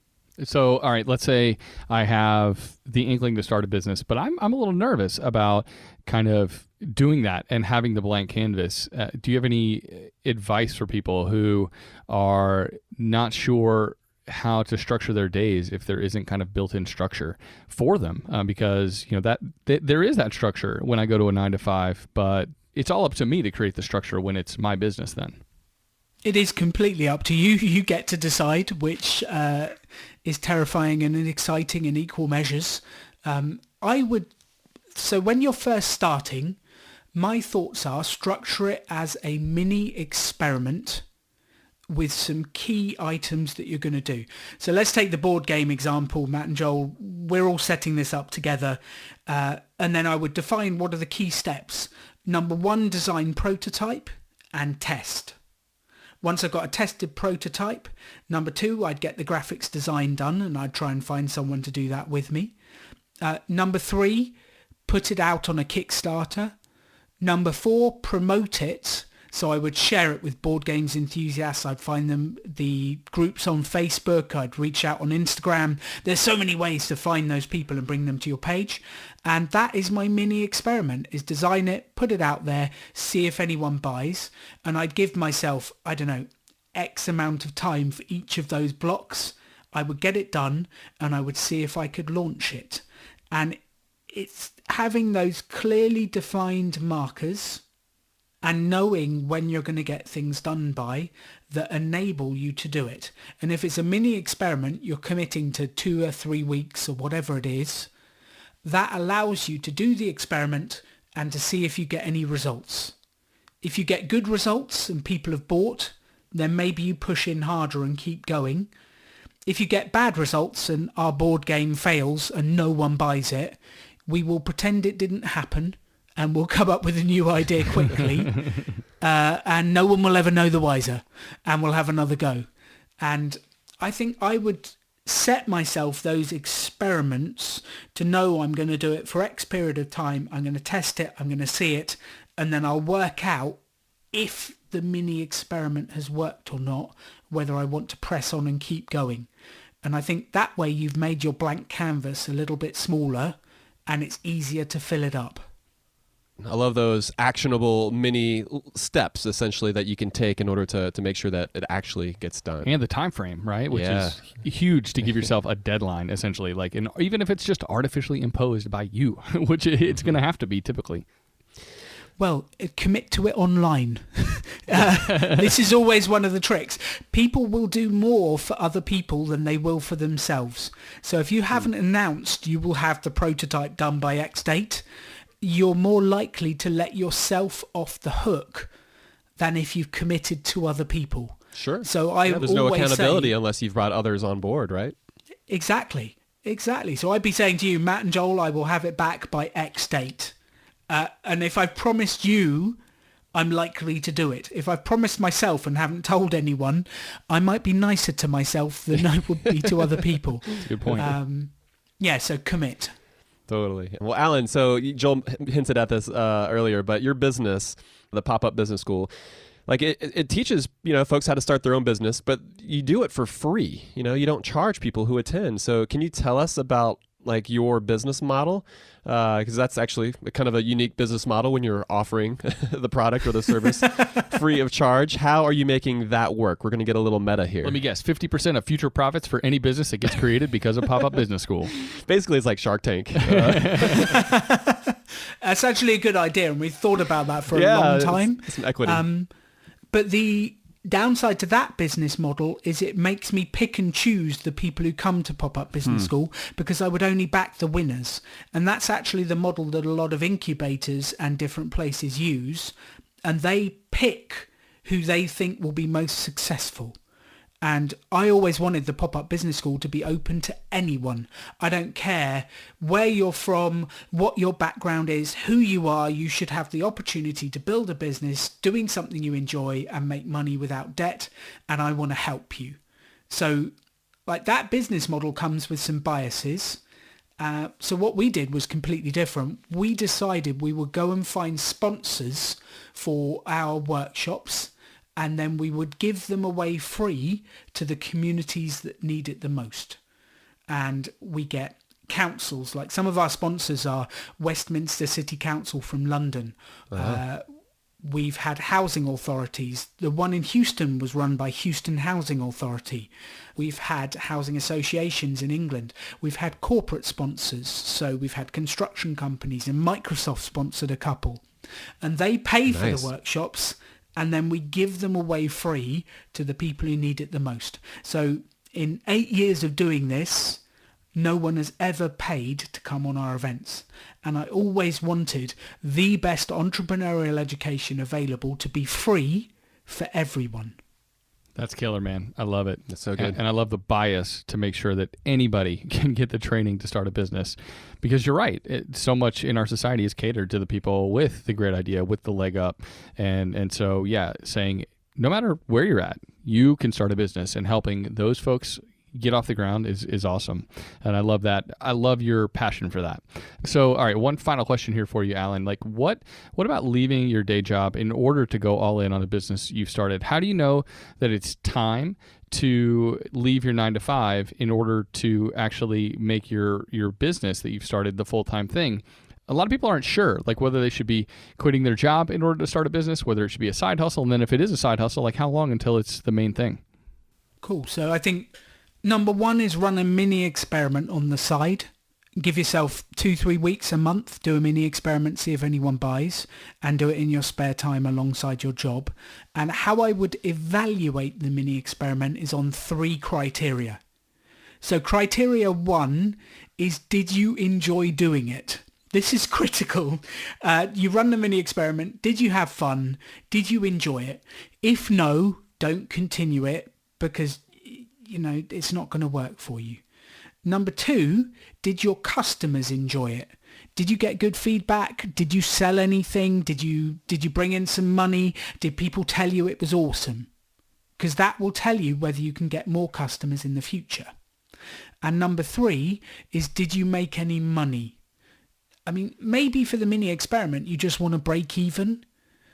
So, all right, let's say I have the inkling to start a business, but I'm I'm a little nervous about kind of doing that and having the blank canvas. Uh, do you have any advice for people who are not sure how to structure their days if there isn't kind of built-in structure for them? Uh, because, you know, that th- there is that structure when I go to a nine to five, but it's all up to me to create the structure when it's my business then. It is completely up to you. You get to decide, which uh, is terrifying and exciting in equal measures. Um, I would, so when you're first starting, my thoughts are structure it as a mini experiment with some key items that you're going to do. So let's take the board game example, Matt and Joel. We're all setting this up together. Uh, and then I would define what are the key steps. Number one, design prototype and test. Once I've got a tested prototype, number two, I'd get the graphics design done and I'd try and find someone to do that with me. Uh, number three, put it out on a Kickstarter. Number four, promote it. So I would share it with board games enthusiasts. I'd find them the groups on Facebook. I'd reach out on Instagram. There's so many ways to find those people and bring them to your page. And that is my mini experiment, is design it, put it out there, see if anyone buys. And I'd give myself, I don't know, X amount of time for each of those blocks. I would get it done and I would see if I could launch it. And it's having those clearly defined markers and knowing when you're going to get things done by that enable you to do it. And if it's a mini experiment, you're committing to two or three weeks or whatever it is, that allows you to do the experiment and to see if you get any results. If you get good results and people have bought, then maybe you push in harder and keep going. If you get bad results and our board game fails and no one buys it, we will pretend it didn't happen and we'll come up with a new idea quickly, uh, and no one will ever know the wiser, and we'll have another go. And I think I would set myself those experiments to know I'm going to do it for X period of time. I'm going to test it, I'm going to see it, and then I'll work out if the mini experiment has worked or not, whether I want to press on and keep going. And I think that way you've made your blank canvas a little bit smaller, and it's easier to fill it up. I love those actionable mini steps, essentially, that you can take in order to, to make sure that it actually gets done. And the time frame, right? Which Yeah. is huge to give yourself a deadline, essentially. Like, and even if it's just artificially imposed by you, which it's going to have to be typically. Well, commit to it online. uh, this is always one of the tricks. People will do more for other people than they will for themselves. So if you haven't announced you will have the prototype done by X date, you're more likely to let yourself off the hook than if you've committed to other people. Sure. So I yeah, there's no always accountability say, unless you've brought others on board, right? Exactly. Exactly. So I'd be saying to you, Matt and Joel, I will have it back by X date. Uh, and if I've promised you, I'm likely to do it. If I've promised myself and haven't told anyone, I might be nicer to myself than I would be to other people. That's a good point. Um, yeah, so commit. Totally. Well, Alan, so Joel hinted at this uh, earlier, but your business, the Pop-Up Business School, like it, it teaches, you know, folks how to start their own business, but you do it for free. You know, you don't charge people who attend. So can you tell us about like your business model? Because uh, that's actually kind of a unique business model when you're offering the product or the service free of charge. How are you making that work? We're going to get a little meta here. Let me guess, fifty percent of future profits for any business that gets created because of Pop-Up Business School. Basically, it's like Shark Tank. Uh, That's actually a good idea, and we've thought about that for yeah, a long time. It's, it's an equity. Um, but the downside to that business model is it makes me pick and choose the people who come to Pop-Up Business Hmm. School because I would only back the winners. And that's actually the model that a lot of incubators and different places use. And they pick who they think will be most successful. And I always wanted the Pop-Up Business School to be open to anyone. I don't care where you're from, what your background is, who you are. You should have the opportunity to build a business, doing something you enjoy and make money without debt. And I want to help you. So like that business model comes with some biases. Uh, so what we did was completely different. We decided we would go and find sponsors for our workshops, and then we would give them away free to the communities that need it the most. And we get councils, like some of our sponsors are Westminster City Council from London. Uh-huh. Uh, we've had housing authorities. The one in Houston was run by Houston Housing Authority. We've had housing associations in England. We've had corporate sponsors. So we've had construction companies, and Microsoft sponsored a couple. And they pay nice. for the workshops, and then we give them away free to the people who need it the most. So in eight years of doing this, no one has ever paid to come on our events. And I always wanted the best entrepreneurial education available to be free for everyone. That's killer, man. I love it. That's so good. And, and I love the bias to make sure that anybody can get the training to start a business. Because you're right. It, so much in our society is catered to the people with the great idea, with the leg up. And, and so, yeah, saying no matter where you're at, you can start a business, and helping those folks get off the ground is, is awesome. And I love that. I love your passion for that. So, all right, one final question here for you, Alan. Like what, what about leaving your day job in order to go all in on a business you've started? How do you know that it's time to leave your nine to five in order to actually make your, your business that you've started the full-time thing? A lot of people aren't sure, like whether they should be quitting their job in order to start a business, whether it should be a side hustle. And then if it is a side hustle, like how long until it's the main thing? Cool. So I think number one is run a mini experiment on the side. Give yourself two, three weeks, a month, do a mini experiment, see if anyone buys, and do it in your spare time alongside your job. And how I would evaluate the mini experiment is on three criteria. So criteria one is, did you enjoy doing it? This is critical. Uh, you run the mini experiment. Did you have fun? Did you enjoy it? If no, don't continue it, because you know, it's not going to work for you. Number two, did your customers enjoy it? Did you get good feedback? Did you sell anything? Did you, did you bring in some money? Did people tell you it was awesome? Because that will tell you whether you can get more customers in the future. And number three is, did you make any money? I mean, maybe for the mini experiment, you just want to break even,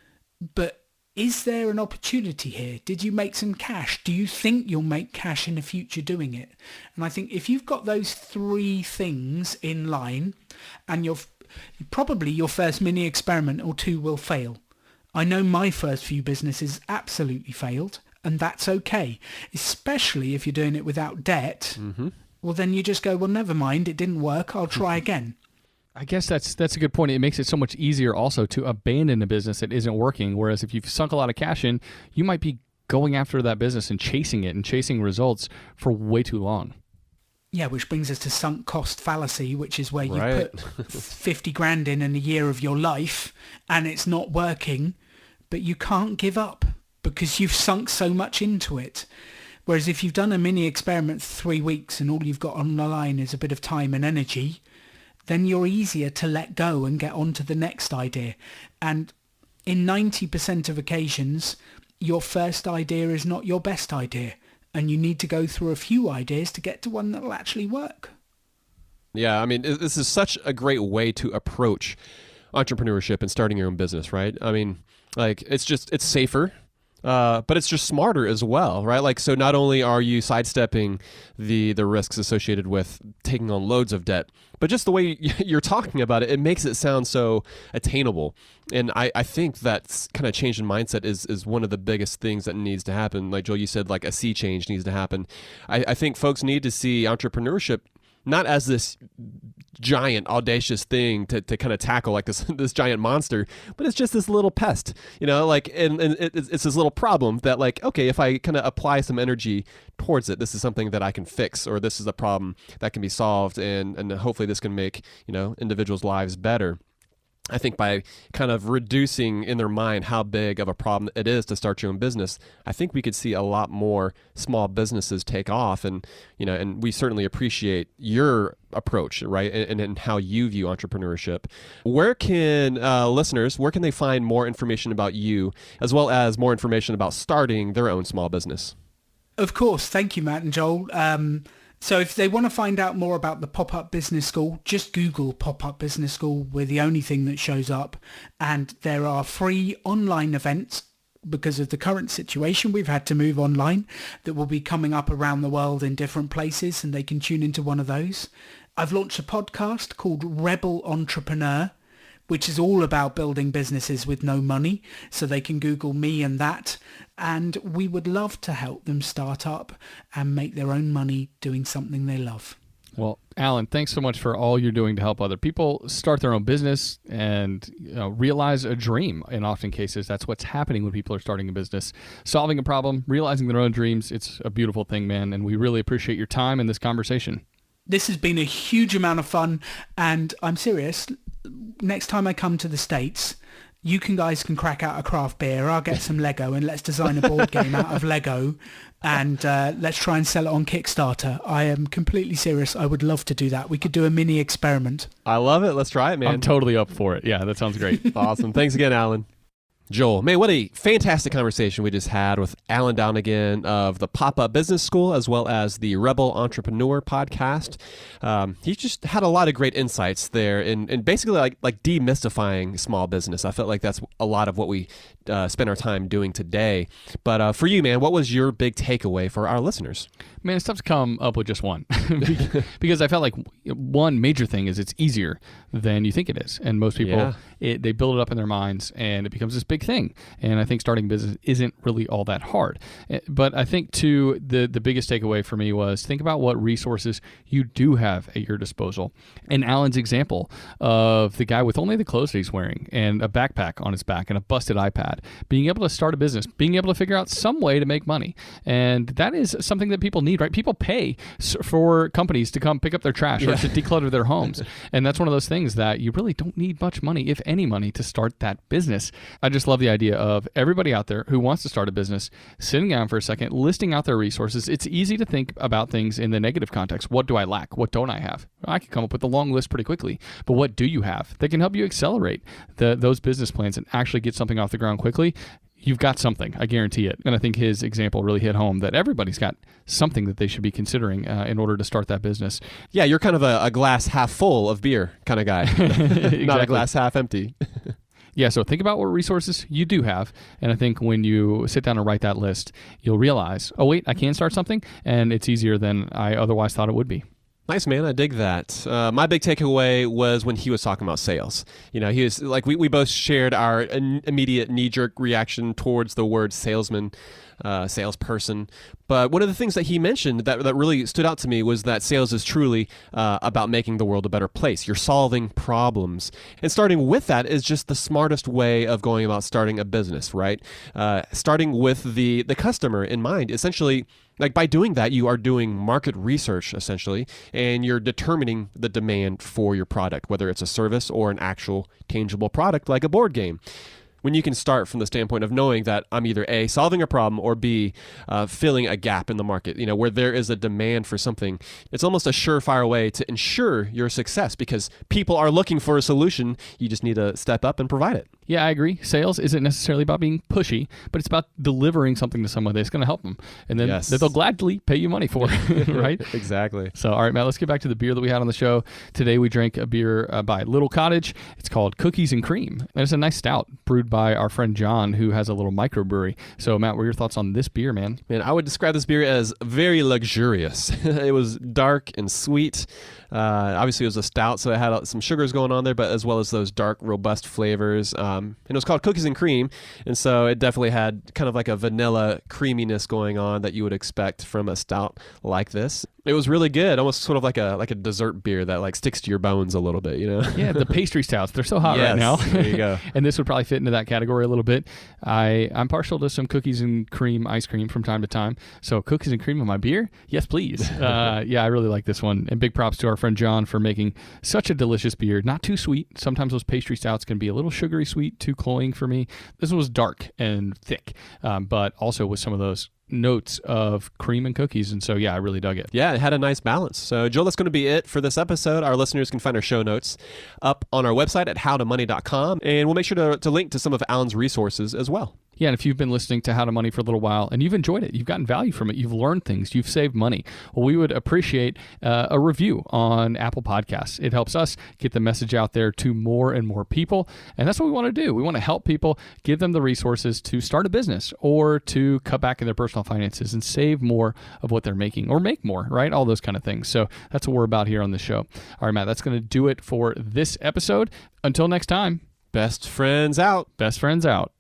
but is there an opportunity here? Did you make some cash? Do you think you'll make cash in the future doing it? And I think if you've got those three things in line, and you're probably your first mini experiment or two will fail. I know my first few businesses absolutely failed, and that's okay, especially if you're doing it without debt. Mm-hmm. Well, then you just go, well, never mind, it didn't work, I'll try again. I guess that's that's a good point. It makes it so much easier also to abandon a business that isn't working. Whereas if you've sunk a lot of cash in, you might be going after that business and chasing it and chasing results for way too long. Yeah, which brings us to sunk cost fallacy, which is where you right. put fifty grand in in a year of your life and it's not working, but you can't give up because you've sunk so much into it. Whereas if you've done a mini experiment for three weeks and all you've got on the line is a bit of time and energy, then you're easier to let go and get on to the next idea. And in ninety percent of occasions, your first idea is not your best idea. And you need to go through a few ideas to get to one that will actually work. Yeah, I mean, this is such a great way to approach entrepreneurship and starting your own business, right? I mean, like, it's just, it's safer. Uh, but it's just smarter as well, right? Like, so not only are you sidestepping the the risks associated with taking on loads of debt, but just the way you're talking about it, it makes it sound so attainable. And I, I think that kind of change in mindset is is one of the biggest things that needs to happen. Like Joel, you said, like a sea change needs to happen. I, I think folks need to see entrepreneurship not as this giant audacious thing to, to kind of tackle, like this this giant monster, but it's just this little pest, you know, like, and, and it, it's this little problem that, like, okay, if I kind of apply some energy towards it, this is something that I can fix, or this is a problem that can be solved, and and hopefully this can make, you know, individuals' lives better. I think by kind of reducing in their mind how big of a problem it is to start your own business, I think we could see a lot more small businesses take off. And, you know, and we certainly appreciate your approach, right? And, and how you view entrepreneurship. Where can uh, listeners, where can they find more information about you, as well as more information about starting their own small business? Of course. Thank you, Matt and Joel. Um, So if they want to find out more about the Pop-Up Business School, just Google Pop-Up Business School. We're the only thing that shows up. And there are free online events because of the current situation. We've had to move online that will be coming up around the world in different places, and they can tune into one of those. I've launched a podcast called Rebel Entrepreneur, which is all about building businesses with no money. So they can Google me and that. And we would love to help them start up and make their own money doing something they love. Well, Alan, thanks so much for all you're doing to help other people start their own business and you know, realize a dream. In often cases, that's what's happening when people are starting a business, solving a problem, realizing their own dreams. It's a beautiful thing, man. And we really appreciate your time in this conversation. This has been a huge amount of fun. And I'm serious. Next time I come to the States, you can guys can crack out a craft beer. I'll get some Lego and let's design a board game out of Lego and uh, let's try and sell it on Kickstarter. I am completely serious. I would love to do that. We could do a mini experiment. I love it. Let's try it, man. I'm totally up for it. Yeah, that sounds great. Awesome. Thanks again, Alan. Joel, man, what a fantastic conversation we just had with Alan Donegan of the Pop-Up Business School, as well as the Rebel Entrepreneur podcast. Um, he just had a lot of great insights there, and and basically like like demystifying small business. I felt like that's a lot of what we uh, spent our time doing today. But uh, for you, man, what was your big takeaway for our listeners? Man, it's tough to come up with just one because I felt like one major thing is it's easier than you think it is. And most people, Yeah. it, they build it up in their minds and it becomes this big thing. And I think starting a business isn't really all that hard. Eh, But I think, too, the, the biggest takeaway for me was think about what resources you do have at your disposal. And Alan's example of the guy with only the clothes that he's wearing and a backpack on his back and a busted iPad, being able to start a business, being able to figure out some way to make money. And that is something that people need. Right? People pay for companies to come pick up their trash or to declutter their homes. And that's one of those things that you really don't need much money, if any money, to start that business. I just love the idea of everybody out there who wants to start a business sitting down for a second, listing out their resources. It's easy to think about things in the negative context. What do I lack? What don't I have? I can come up with a long list pretty quickly. But what do you have that can help you accelerate the, those business plans and actually get something off the ground quickly? You've got something, I guarantee it. And I think his example really hit home that everybody's got something that they should be considering uh, in order to start that business. Yeah, you're kind of a, a glass half full of beer kind of guy, Exactly. not a glass half empty. Yeah, so think about what resources you do have. And I think when you sit down and write that list, you'll realize, oh, wait, I can start something. And it's easier than I otherwise thought it would be. Nice, man. I dig that. Uh, my big takeaway was when he was talking about sales. You know, he was like, we, we both shared our in- immediate knee-jerk reaction towards the word salesman, uh, salesperson. But one of the things that he mentioned that, that really stood out to me was that sales is truly uh, about making the world a better place. You're solving problems. And starting with that is just the smartest way of going about starting a business, right? Uh, starting with the, the customer in mind. Essentially, like by doing that, you are doing market research, essentially, and you're determining the demand for your product, whether it's a service or an actual tangible product like a board game. When you can start from the standpoint of knowing that I'm either A, solving a problem, or B, uh, filling a gap in the market, you know, where there is a demand for something, it's almost a surefire way to ensure your success because people are looking for a solution. You just need to step up and provide it. Yeah, I agree. Sales isn't necessarily about being pushy, but it's about delivering something to someone that's going to help them. And then Yes. that they'll gladly pay you money for, right? Exactly. So, all right, Matt, let's get back to the beer that we had on the show. Today we drank a beer uh, by Little Cottage. It's called Cookies and Cream. And it's a nice stout brewed by our friend John, who has a little microbrewery. So, Matt, what are your thoughts on this beer, man? Man, I would describe this beer as very luxurious. It was dark and sweet. Uh, obviously, it was a stout, so it had some sugars going on there, but as well as those dark, robust flavors. Um, and it was called Cookies and Cream, and so it definitely had kind of like a vanilla creaminess going on that you would expect from a stout like this. It was really good, almost sort of like a like a dessert beer that like sticks to your bones a little bit, you know? Yeah, the pastry stouts. They're so hot Yes, right now. there you go. And this would probably fit into that category a little bit. I, I'm partial to some cookies and cream ice cream from time to time. So cookies and cream in my beer? Yes, please. Uh, yeah, I really like this one. And big props to our friend John for making such a delicious beer. Not too sweet. Sometimes those pastry stouts can be a little sugary sweet, too cloying for me. This one was dark and thick, um, but also with some of those notes of cream and cookies. And so, yeah, I really dug it. Yeah, it had a nice balance. So, Joel, that's going to be it for this episode. Our listeners can find our show notes up on our website at how to money dot com, and we'll make sure to, to link to some of Alan's resources as well. Yeah, and if you've been listening to How to Money for a little while and you've enjoyed it, you've gotten value from it, you've learned things, you've saved money, well, we would appreciate uh, a review on Apple Podcasts. It helps us get the message out there to more and more people, and that's what we want to do. We want to help people, give them the resources to start a business or to cut back in their personal finances and save more of what they're making or make more, right? All those kind of things. So that's what we're about here on the show. All right, Matt, that's going to do it for this episode. Until next time, Best friends out. Best friends out.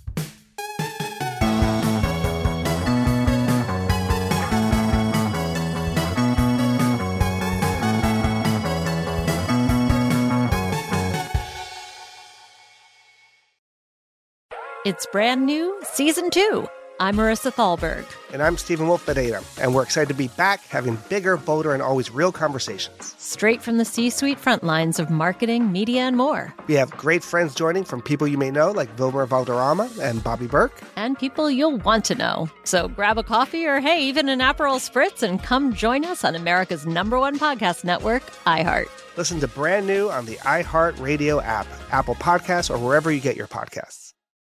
It's brand new, season two. I'm Marissa Thalberg. And I'm Stephen Wolf Bedeta, and we're excited to be back having bigger, bolder, and always real conversations. Straight from the C-suite front lines of marketing, media, and more. We have great friends joining from people you may know, like Wilmer Valderrama and Bobby Burke. And people you'll want to know. So grab a coffee or, hey, even an Aperol Spritz and come join us on America's number one podcast network, iHeart. Listen to brand new on the iHeart Radio app, Apple Podcasts, or wherever you get your podcasts.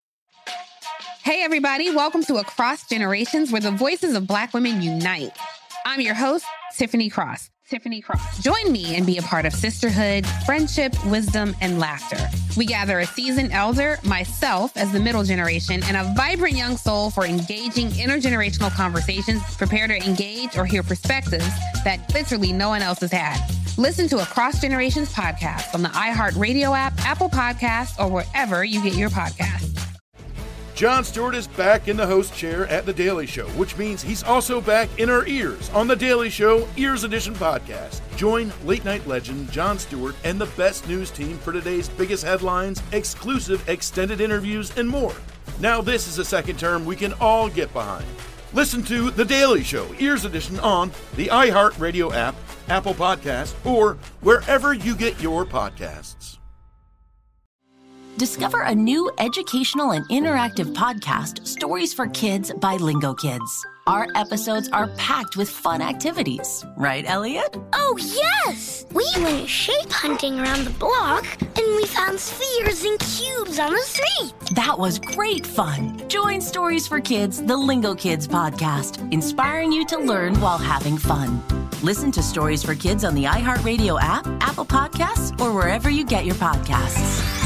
Hey, everybody. Welcome to Across Generations, where the voices of Black women unite. I'm your host, Tiffany Cross. Tiffany Cross. Join me and be a part of sisterhood, friendship, wisdom, and laughter. We gather a seasoned elder, myself as the middle generation, and a vibrant young soul for engaging intergenerational conversations. Prepare to engage or hear perspectives that literally no one else has had. Listen to Across Generations podcast on the iHeart Radio app, Apple Podcasts, or wherever you get your podcasts. Jon Stewart is back in the host chair at The Daily Show, which means he's also back in our ears on The Daily Show Ears Edition podcast. Join late-night legend Jon Stewart and the best news team for today's biggest headlines, exclusive extended interviews, and more. Now this is a second term we can all get behind. Listen to The Daily Show Ears Edition on the iHeart Radio app, Apple Podcasts, or wherever you get your podcasts. Discover a new educational and interactive podcast, Stories for Kids by Lingo Kids. Our episodes are packed with fun activities. Right, Elliot? Oh, yes! We went shape hunting around the block, and we found spheres and cubes on the street. That was great fun. Join Stories for Kids, the Lingo Kids podcast, inspiring you to learn while having fun. Listen to Stories for Kids on the iHeartRadio app, Apple Podcasts, or wherever you get your podcasts.